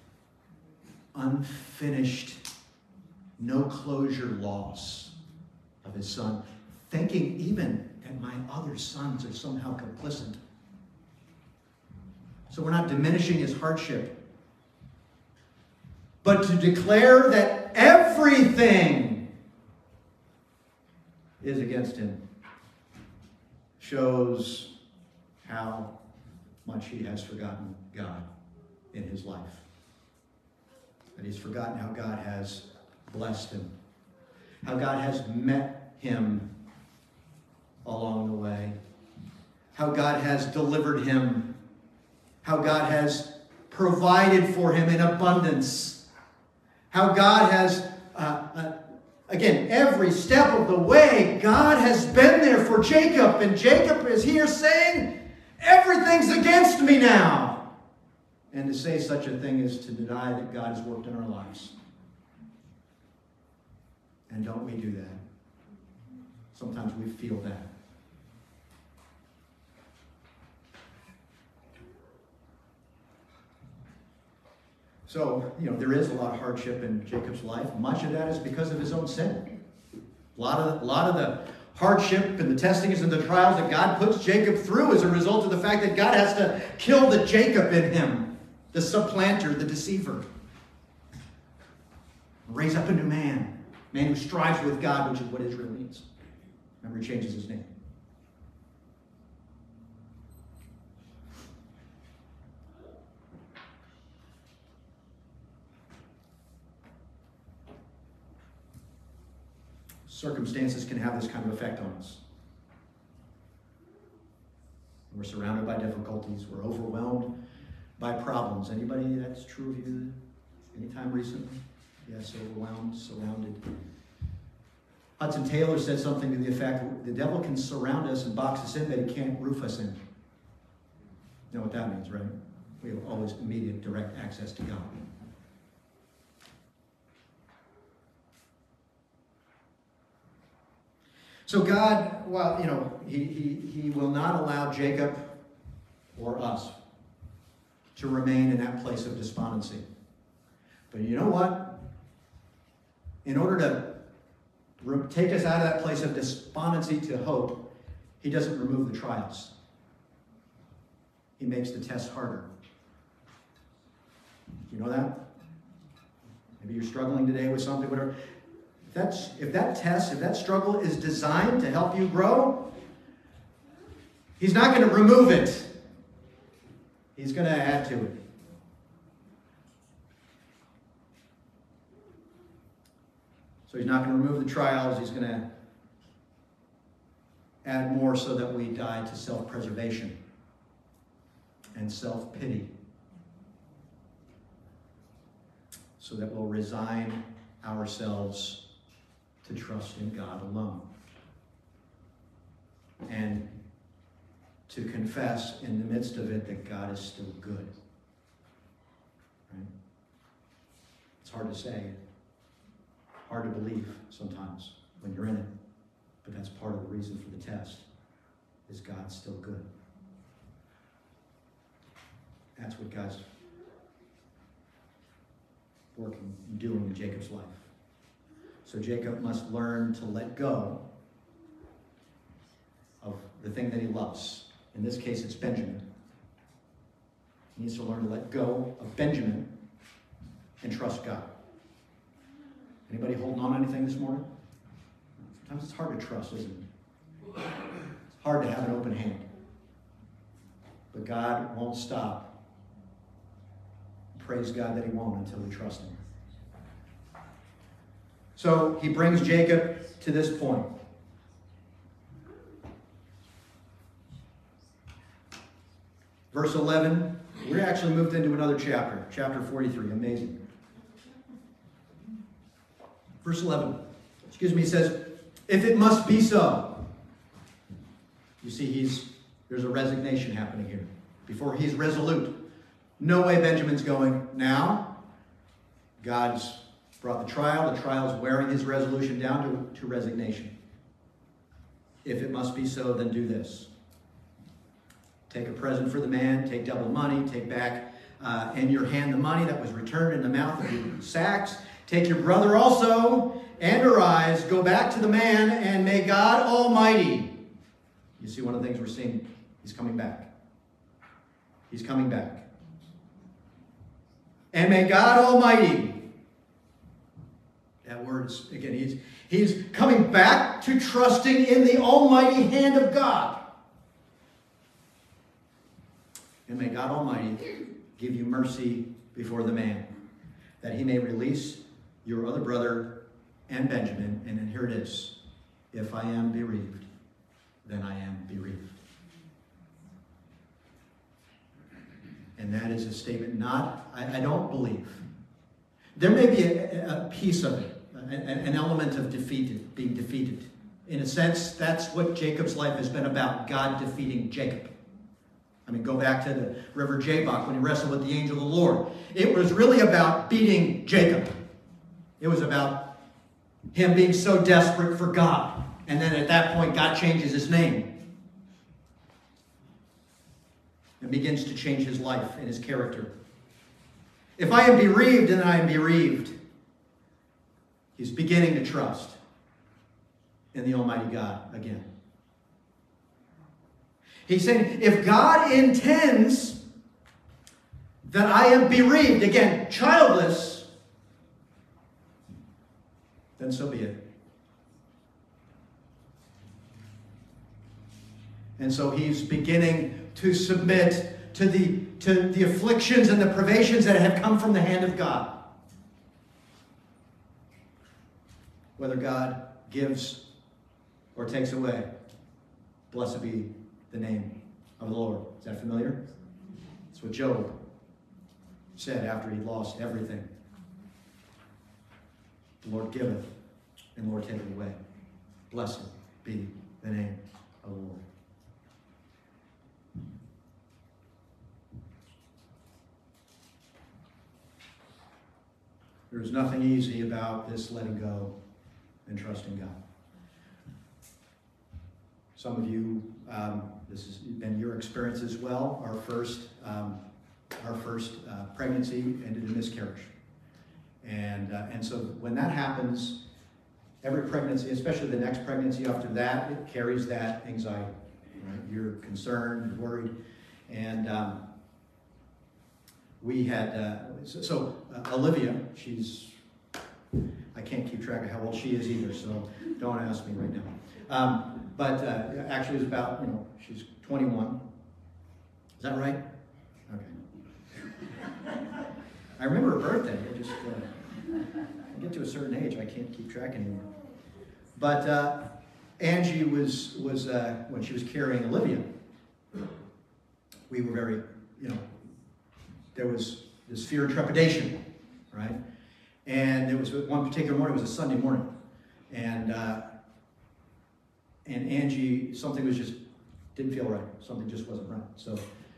unfinished, no closure loss of his son, thinking even that my other sons are somehow complicit. So we're not diminishing his hardship, but to declare that everything is against him shows how much he has forgotten God in his life. That he's forgotten how God has blessed him, how God has met him along the way, how God has delivered him, how God has provided for him in abundance, how God has, again, every step of the way, God has been there for Jacob, and Jacob is here saying, everything's against me now. And to say such a thing is to deny that God has worked in our lives. And don't we do that? Sometimes we feel that. So, there is a lot of hardship in Jacob's life. Much of that is because of his own sin. A lot of the hardship and the testings and the trials that God puts Jacob through is a result of the fact that God has to kill the Jacob in him, the supplanter, the deceiver. Raise up a new man who strives with God, which is what Israel needs. Remember, he changes his name. Circumstances can have this kind of effect on us. We're surrounded by difficulties. We're overwhelmed by problems. Anybody that's true of you anytime recently? Yes, overwhelmed, surrounded. Hudson Taylor said something to the effect, the devil can surround us and box us in, but he can't roof us in. You know what that means, right? We have always immediate, direct access to God. So God, well, he will not allow Jacob or us to remain in that place of despondency. But you know what? In order to take us out of that place of despondency to hope, he doesn't remove the trials. He makes the test harder. You know that? Maybe you're struggling today with something, whatever. If that struggle is designed to help you grow, he's not going to remove it. He's going to add to it. So he's not going to remove the trials. He's going to add more so that we die to self-preservation and self-pity. So that we'll resign ourselves to trust in God alone. And to confess in the midst of it that God is still good. Right? It's hard to say. Hard to believe sometimes when you're in it. But that's part of the reason for the test, is God's still good. That's what God's working and doing in Jacob's life. So Jacob must learn to let go of the thing that he loves. In this case, it's Benjamin. He needs to learn to let go of Benjamin and trust God. Anybody holding on to anything this morning? Sometimes it's hard to trust, isn't it? It's hard to have an open hand. But God won't stop. Praise God that he won't until we trust him. So he brings Jacob to this point. Verse 11, we actually moved into another chapter, chapter 43. Amazing. Verse 11, he says, if it must be so. You see, there's a resignation happening here. Before he's resolute. No way Benjamin's going. Now, God's brought the trial. The trial's wearing his resolution down to resignation. If it must be so, then do this. Take a present for the man. Take double money. Take back in your hand the money that was returned in the mouth of the sacks. Take your brother also and arise. Go back to the man, and may God Almighty. You see one of the things we're seeing? He's coming back. He's coming back. And may God Almighty. That word's, again, he's coming back to trusting in the almighty hand of God. And may God Almighty give you mercy before the man, that he may release your other brother and Benjamin. And then here it is. If I am bereaved, then I am bereaved. And that is a statement I don't believe. There may be a piece of it, an element of being defeated. In a sense, that's what Jacob's life has been about, God defeating Jacob. I mean, go back to the river Jabbok when he wrestled with the angel of the Lord. It was really about beating Jacob. It was about him being so desperate for God. And then at that point, God changes his name. And begins to change his life and his character. If I am bereaved, then I am bereaved. He's beginning to trust in the Almighty God again. He's saying, if God intends that I am bereaved, again, childless, then so be it. And so he's beginning to submit to the afflictions and the privations that have come from the hand of God. Whether God gives or takes away, blessed be the name of the Lord. Is that familiar? That's what Job said after he lost everything. The Lord giveth, and the Lord taketh away. Blessed be the name of the Lord. There is nothing easy about this letting go and trusting God. Some of you, this has been your experience as well. Our first pregnancy ended in miscarriage, and so when that happens, every pregnancy, especially the next pregnancy after that, it carries that anxiety. Right? You're concerned, you're worried, and we had Olivia. I can't keep track of how old she is either, so don't ask me right now. But actually, it's about, she's 21. Is that right? Okay. I remember her birthday. I get to a certain age, I can't keep track anymore. But Angie was when she was carrying Olivia, we were very, there was this fear and trepidation, right? And there was one particular morning, it was a Sunday morning, and Angie, something didn't feel right. Something just wasn't right. So,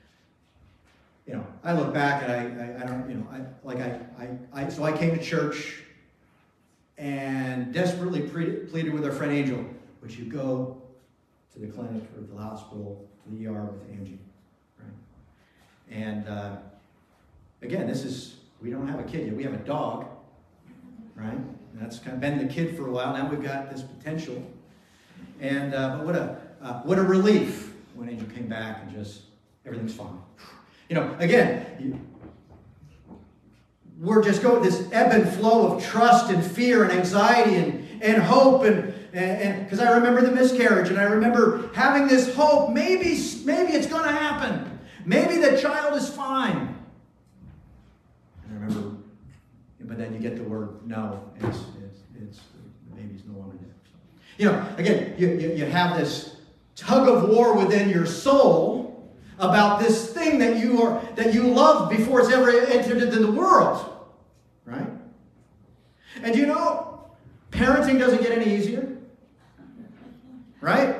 I look back and so I came to church and desperately pleaded with our friend Angel, would you go to the clinic or the hospital, to the ER with Angie, right? And again, we don't have a kid yet. We have a dog, right? And that's kind of been the kid for a while. Now we've got this potential. And but what a relief when Angel came back and just everything's fine. Again, we're just going this ebb and flow of trust and fear and anxiety and hope and because I remember the miscarriage and I remember having this hope. Maybe it's going to happen. Maybe the child is fine. And I remember, but then you get the word no. It's the baby's no longer there. Again, you have this tug of war within your soul about this thing that you love before it's ever entered into the world, right? And parenting doesn't get any easier, right?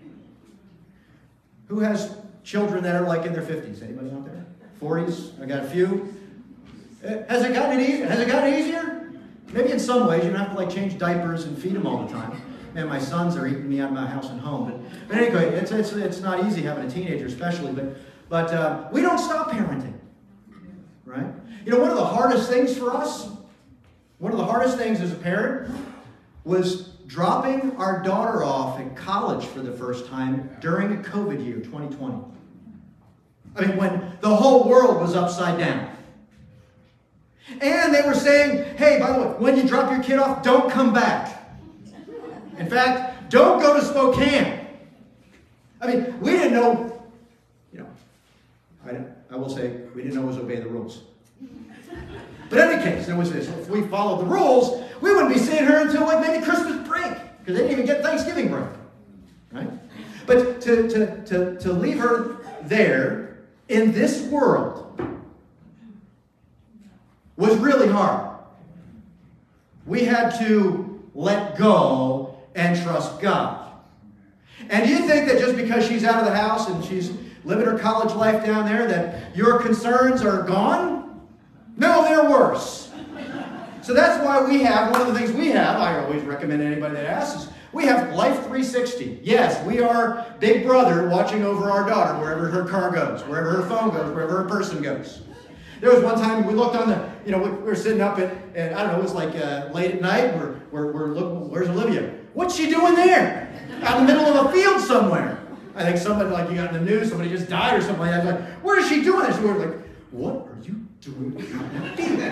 Who has children that are like in their 50s? Anybody out there? 40s? I got a few. Has it gotten any easier? Has it gotten easier? Maybe in some ways you don't have to change diapers and feed them all the time. Man, my sons are eating me out of my house and home. But anyway, it's not easy having a teenager, especially. But we don't stop parenting, right? One of the hardest things for us, one of the hardest things as a parent, was dropping our daughter off at college for the first time during a COVID year, 2020. I mean, when the whole world was upside down. And they were saying, hey, by the way, when you drop your kid off, don't come back. In fact, don't go to Spokane. I mean, we didn't know, I will say, we didn't always obey the rules. But in any case, there was this. If we followed the rules, we wouldn't be seeing her until maybe Christmas break, because they didn't even get Thanksgiving break, right? But to leave her there in this world was really hard. We had to let go and trust God. And do you think that just because she's out of the house and she's living her college life down there that your concerns are gone? No, they're worse. So that's why we have, one of the things we have, I always recommend anybody that asks, is we have Life 360. Yes, we are Big Brother watching over our daughter wherever her car goes, wherever her phone goes, wherever her person goes. There was one time we looked on the, we were sitting up and I don't know, it was like late at night. We're looking, where's Olivia? What's she doing there? Out in the middle of a field somewhere. I think somebody, you got in the news, somebody just died or something like that. Like, where is she doing this? So we were like, what are you doing out in the field?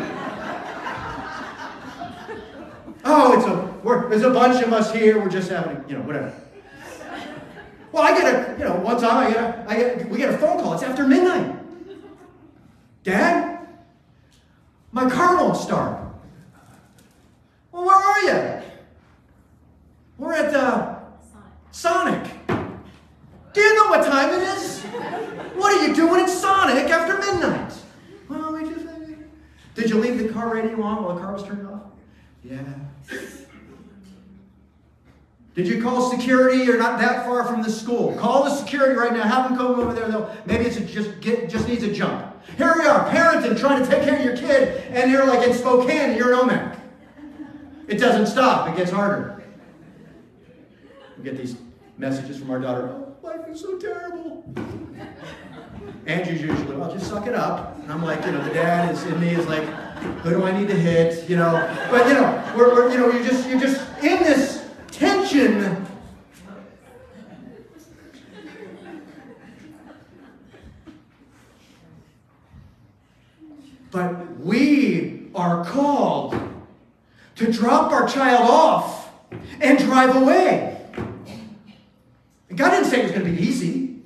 Oh, there's a bunch of us here. We're just having, whatever. Well, I get one time we get a phone call. It's after midnight. Dad, my car won't start. Well, where are you? We're at Sonic. Do you know what time it is? What are you doing at Sonic after midnight? Well, we just... Did you leave the car radio on while the car was turned off? Yeah. Did you call security? You're not that far from the school. Call the security right now. Have them come over there. Maybe it's just needs a jump. Here we are, parenting, trying to take care of your kid, and you're like in Spokane, and you're in Omak. It doesn't stop. It gets harder. We get these messages from our daughter. Oh, life is so terrible. Angie's usually, well, just suck it up. And I'm like, the dad is in me is like, who do I need to hit? But you're just in this tension. But we are called to drop our child off and drive away. And God didn't say it was going to be easy.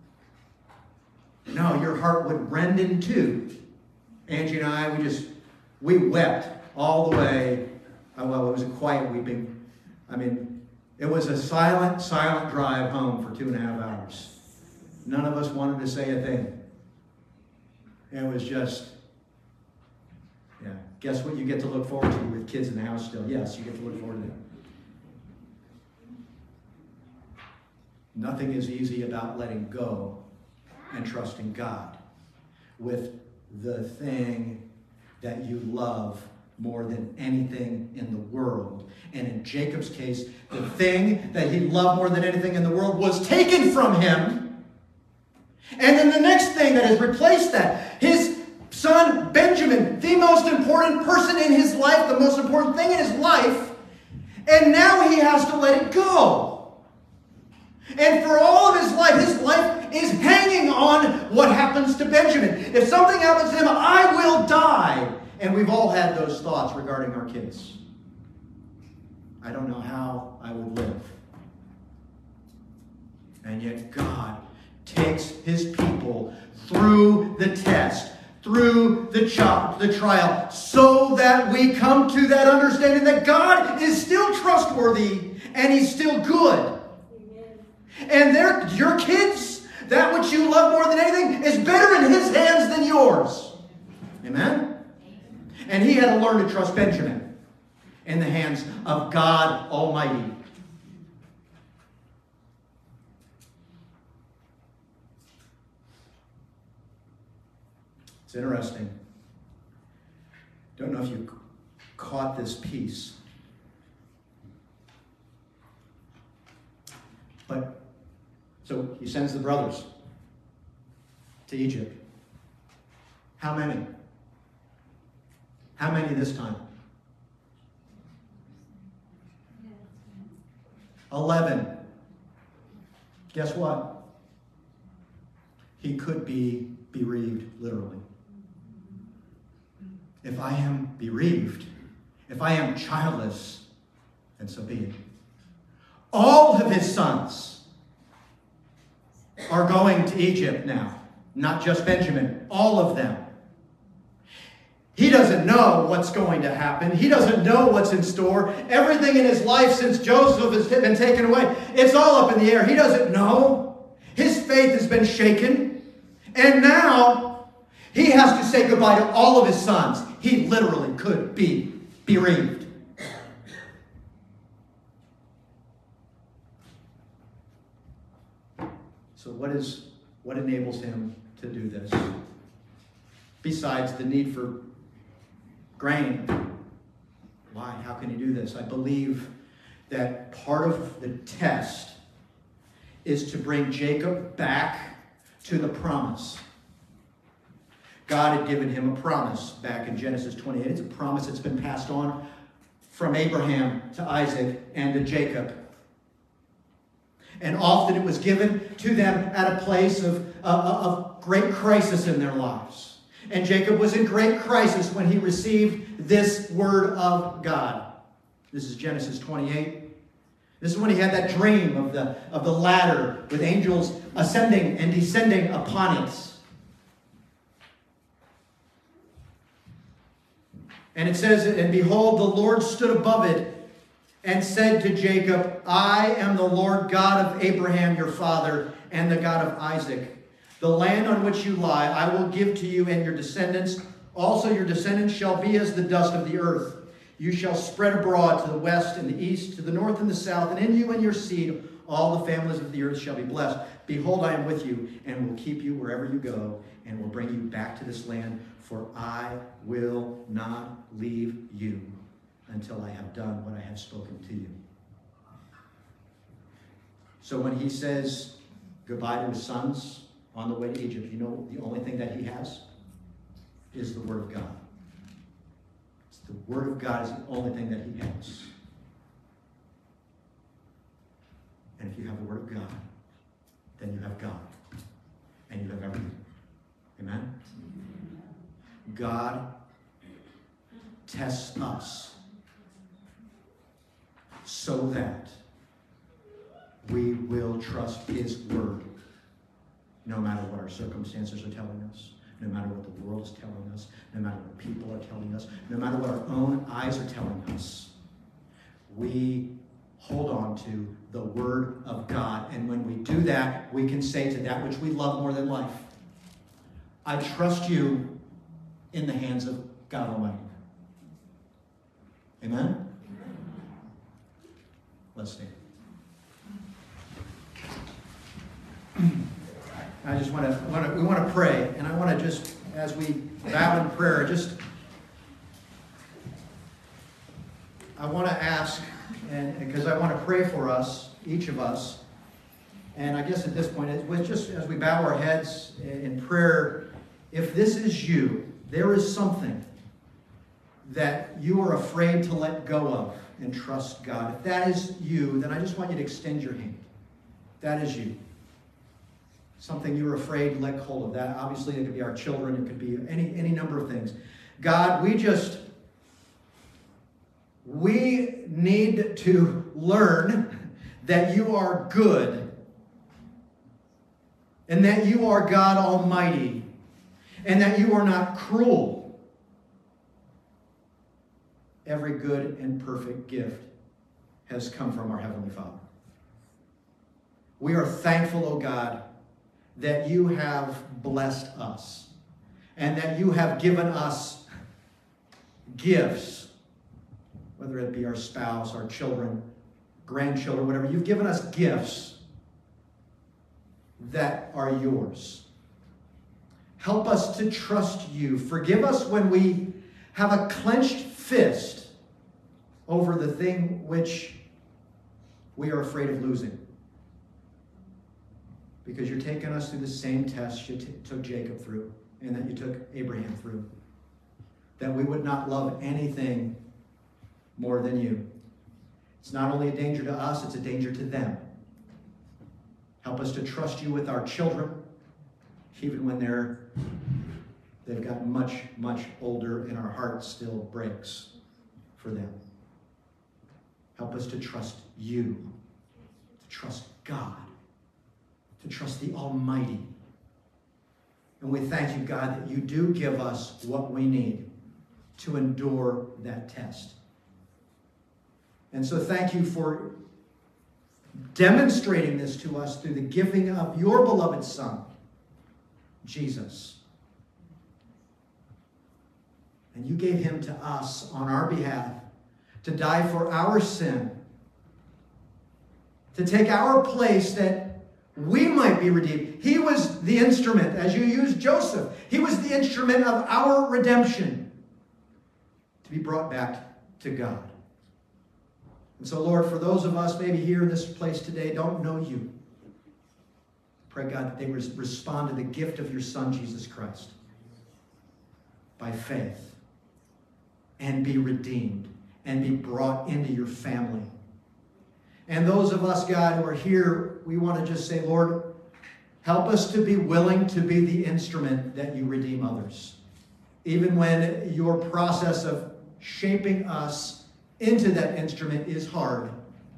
No, your heart would rend in two. Angie and I, we wept all the way. Well, it was a quiet weeping. I mean, it was a silent drive home for 2.5 hours. None of us wanted to say a thing. And it was just, guess what you get to look forward to with kids in the house still? Yes, you get to look forward to that. Nothing is easy about letting go and trusting God with the thing that you love more than anything in the world. And in Jacob's case, the thing that he loved more than anything in the world was taken from him. And then the next thing that has replaced that, his son Benjamin, the most important person in his life, the most important thing in his life, and now he has to let it go. And for all of his life is hanging on what happens to Benjamin. If something happens to him, I will die. And we've all had those thoughts regarding our kids. I don't know how I would live. And yet God takes his people through the test, through the trial, so that we come to that understanding that God is still trustworthy and he's still good. And your kids, that which you love more than anything, is better in his hands than yours. Amen? And he had to learn to trust Benjamin in the hands of God Almighty. It's interesting. Don't know if you caught this piece. But, so he sends the brothers to Egypt. How many? How many this time? 11. Guess what? He could be bereaved, literally. If I am bereaved, if I am childless, then so be it. All of his sons are going to Egypt now. Not just Benjamin, all of them. He doesn't know what's going to happen. He doesn't know what's in store. Everything in his life since Joseph has been taken away, it's all up in the air. He doesn't know. His faith has been shaken. And now he has to say goodbye to all of his sons. He literally could be bereaved. So what enables him to do this? Besides the need for grain. Why? How can he do this? I believe that part of the test is to bring Jacob back to the promise. God had given him a promise back in Genesis 28. It's a promise that's been passed on from Abraham to Isaac and to Jacob. And often it was given to them at a place of great crisis in their lives. And Jacob was in great crisis when he received this word of God. This is Genesis 28. This is when he had that dream of the ladder with angels ascending and descending upon it. And it says, and behold, the Lord stood above it and said to Jacob, I am the Lord God of Abraham your father and the God of Isaac. The land on which you lie I will give to you and your descendants. Also your descendants shall be as the dust of the earth. You shall spread abroad to the west and the east, to the north and the south, and in you and your seed all the families of the earth shall be blessed. Behold, I am with you, and will keep you wherever you go, and will bring you back to this land, for I will not leave you until I have done what I have spoken to you. So when he says goodbye to his sons on the way to Egypt, you know the only thing that he has is the Word of God. The Word of God is the only thing that he has. And if you have the Word of God, then you have God. And you have everything. Amen? God tests us so that we will trust his Word, no matter what our circumstances are telling us, no matter what the world is telling us, no matter what people are telling us, no matter what our own eyes are telling us. We hold on to the Word of God. And when we do that, we can say to that which we love more than life, I trust you in the hands of God Almighty. Amen? Let's stand. We want to pray, and I want to just, as we bow in prayer, I want to ask, and because I want to pray for us, each of us, and I guess at this point, just as we bow our heads in prayer, if this is you, there is something that you are afraid to let go of and trust God. If that is you, then I just want you to extend your hand. That is you. Something you're afraid to let hold of. That obviously it could be our children, it could be any number of things. God, we need to learn that you are good and that you are God Almighty and that you are not cruel. Every good and perfect gift has come from our Heavenly Father. We are thankful, O God, that you have blessed us and that you have given us gifts, whether it be our spouse, our children, grandchildren, whatever. You've given us gifts that are yours. Help us to trust you. Forgive us when we have a clenched fist over the thing which we are afraid of losing. Because you're taking us through the same test you took Jacob through and that you took Abraham through. That we would not love anything more than you. It's not only a danger to us, it's a danger to them. Help us to trust you with our children, even when they've gotten much, much older and our heart still breaks for them. Help us to trust you, to trust God, to trust the Almighty. And we thank you, God, that you do give us what we need to endure that test. And so thank you for demonstrating this to us through the giving of your beloved Son, Jesus. And you gave him to us on our behalf to die for our sin, to take our place that we might be redeemed. He was the instrument, as you used Joseph. He was the instrument of our redemption to be brought back to God. And so, Lord, for those of us maybe here in this place today don't know you, pray, God, that they respond to the gift of your Son, Jesus Christ, by faith, and be redeemed, and be brought into your family. And those of us, God, who are here, we want to just say, Lord, help us to be willing to be the instrument that you redeem others. Even when your process of shaping us into that instrument is hard.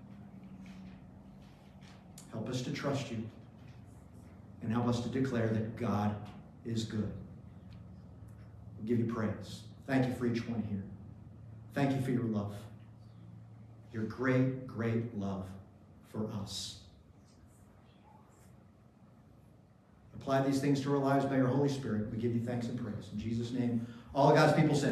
Help us to trust you. And help us to declare that God is good. We give you praise. Thank you for each one here. Thank you for your love. Your great, great love for us. Apply these things to our lives by your Holy Spirit. We give you thanks and praise. In Jesus' name, all of God's people say,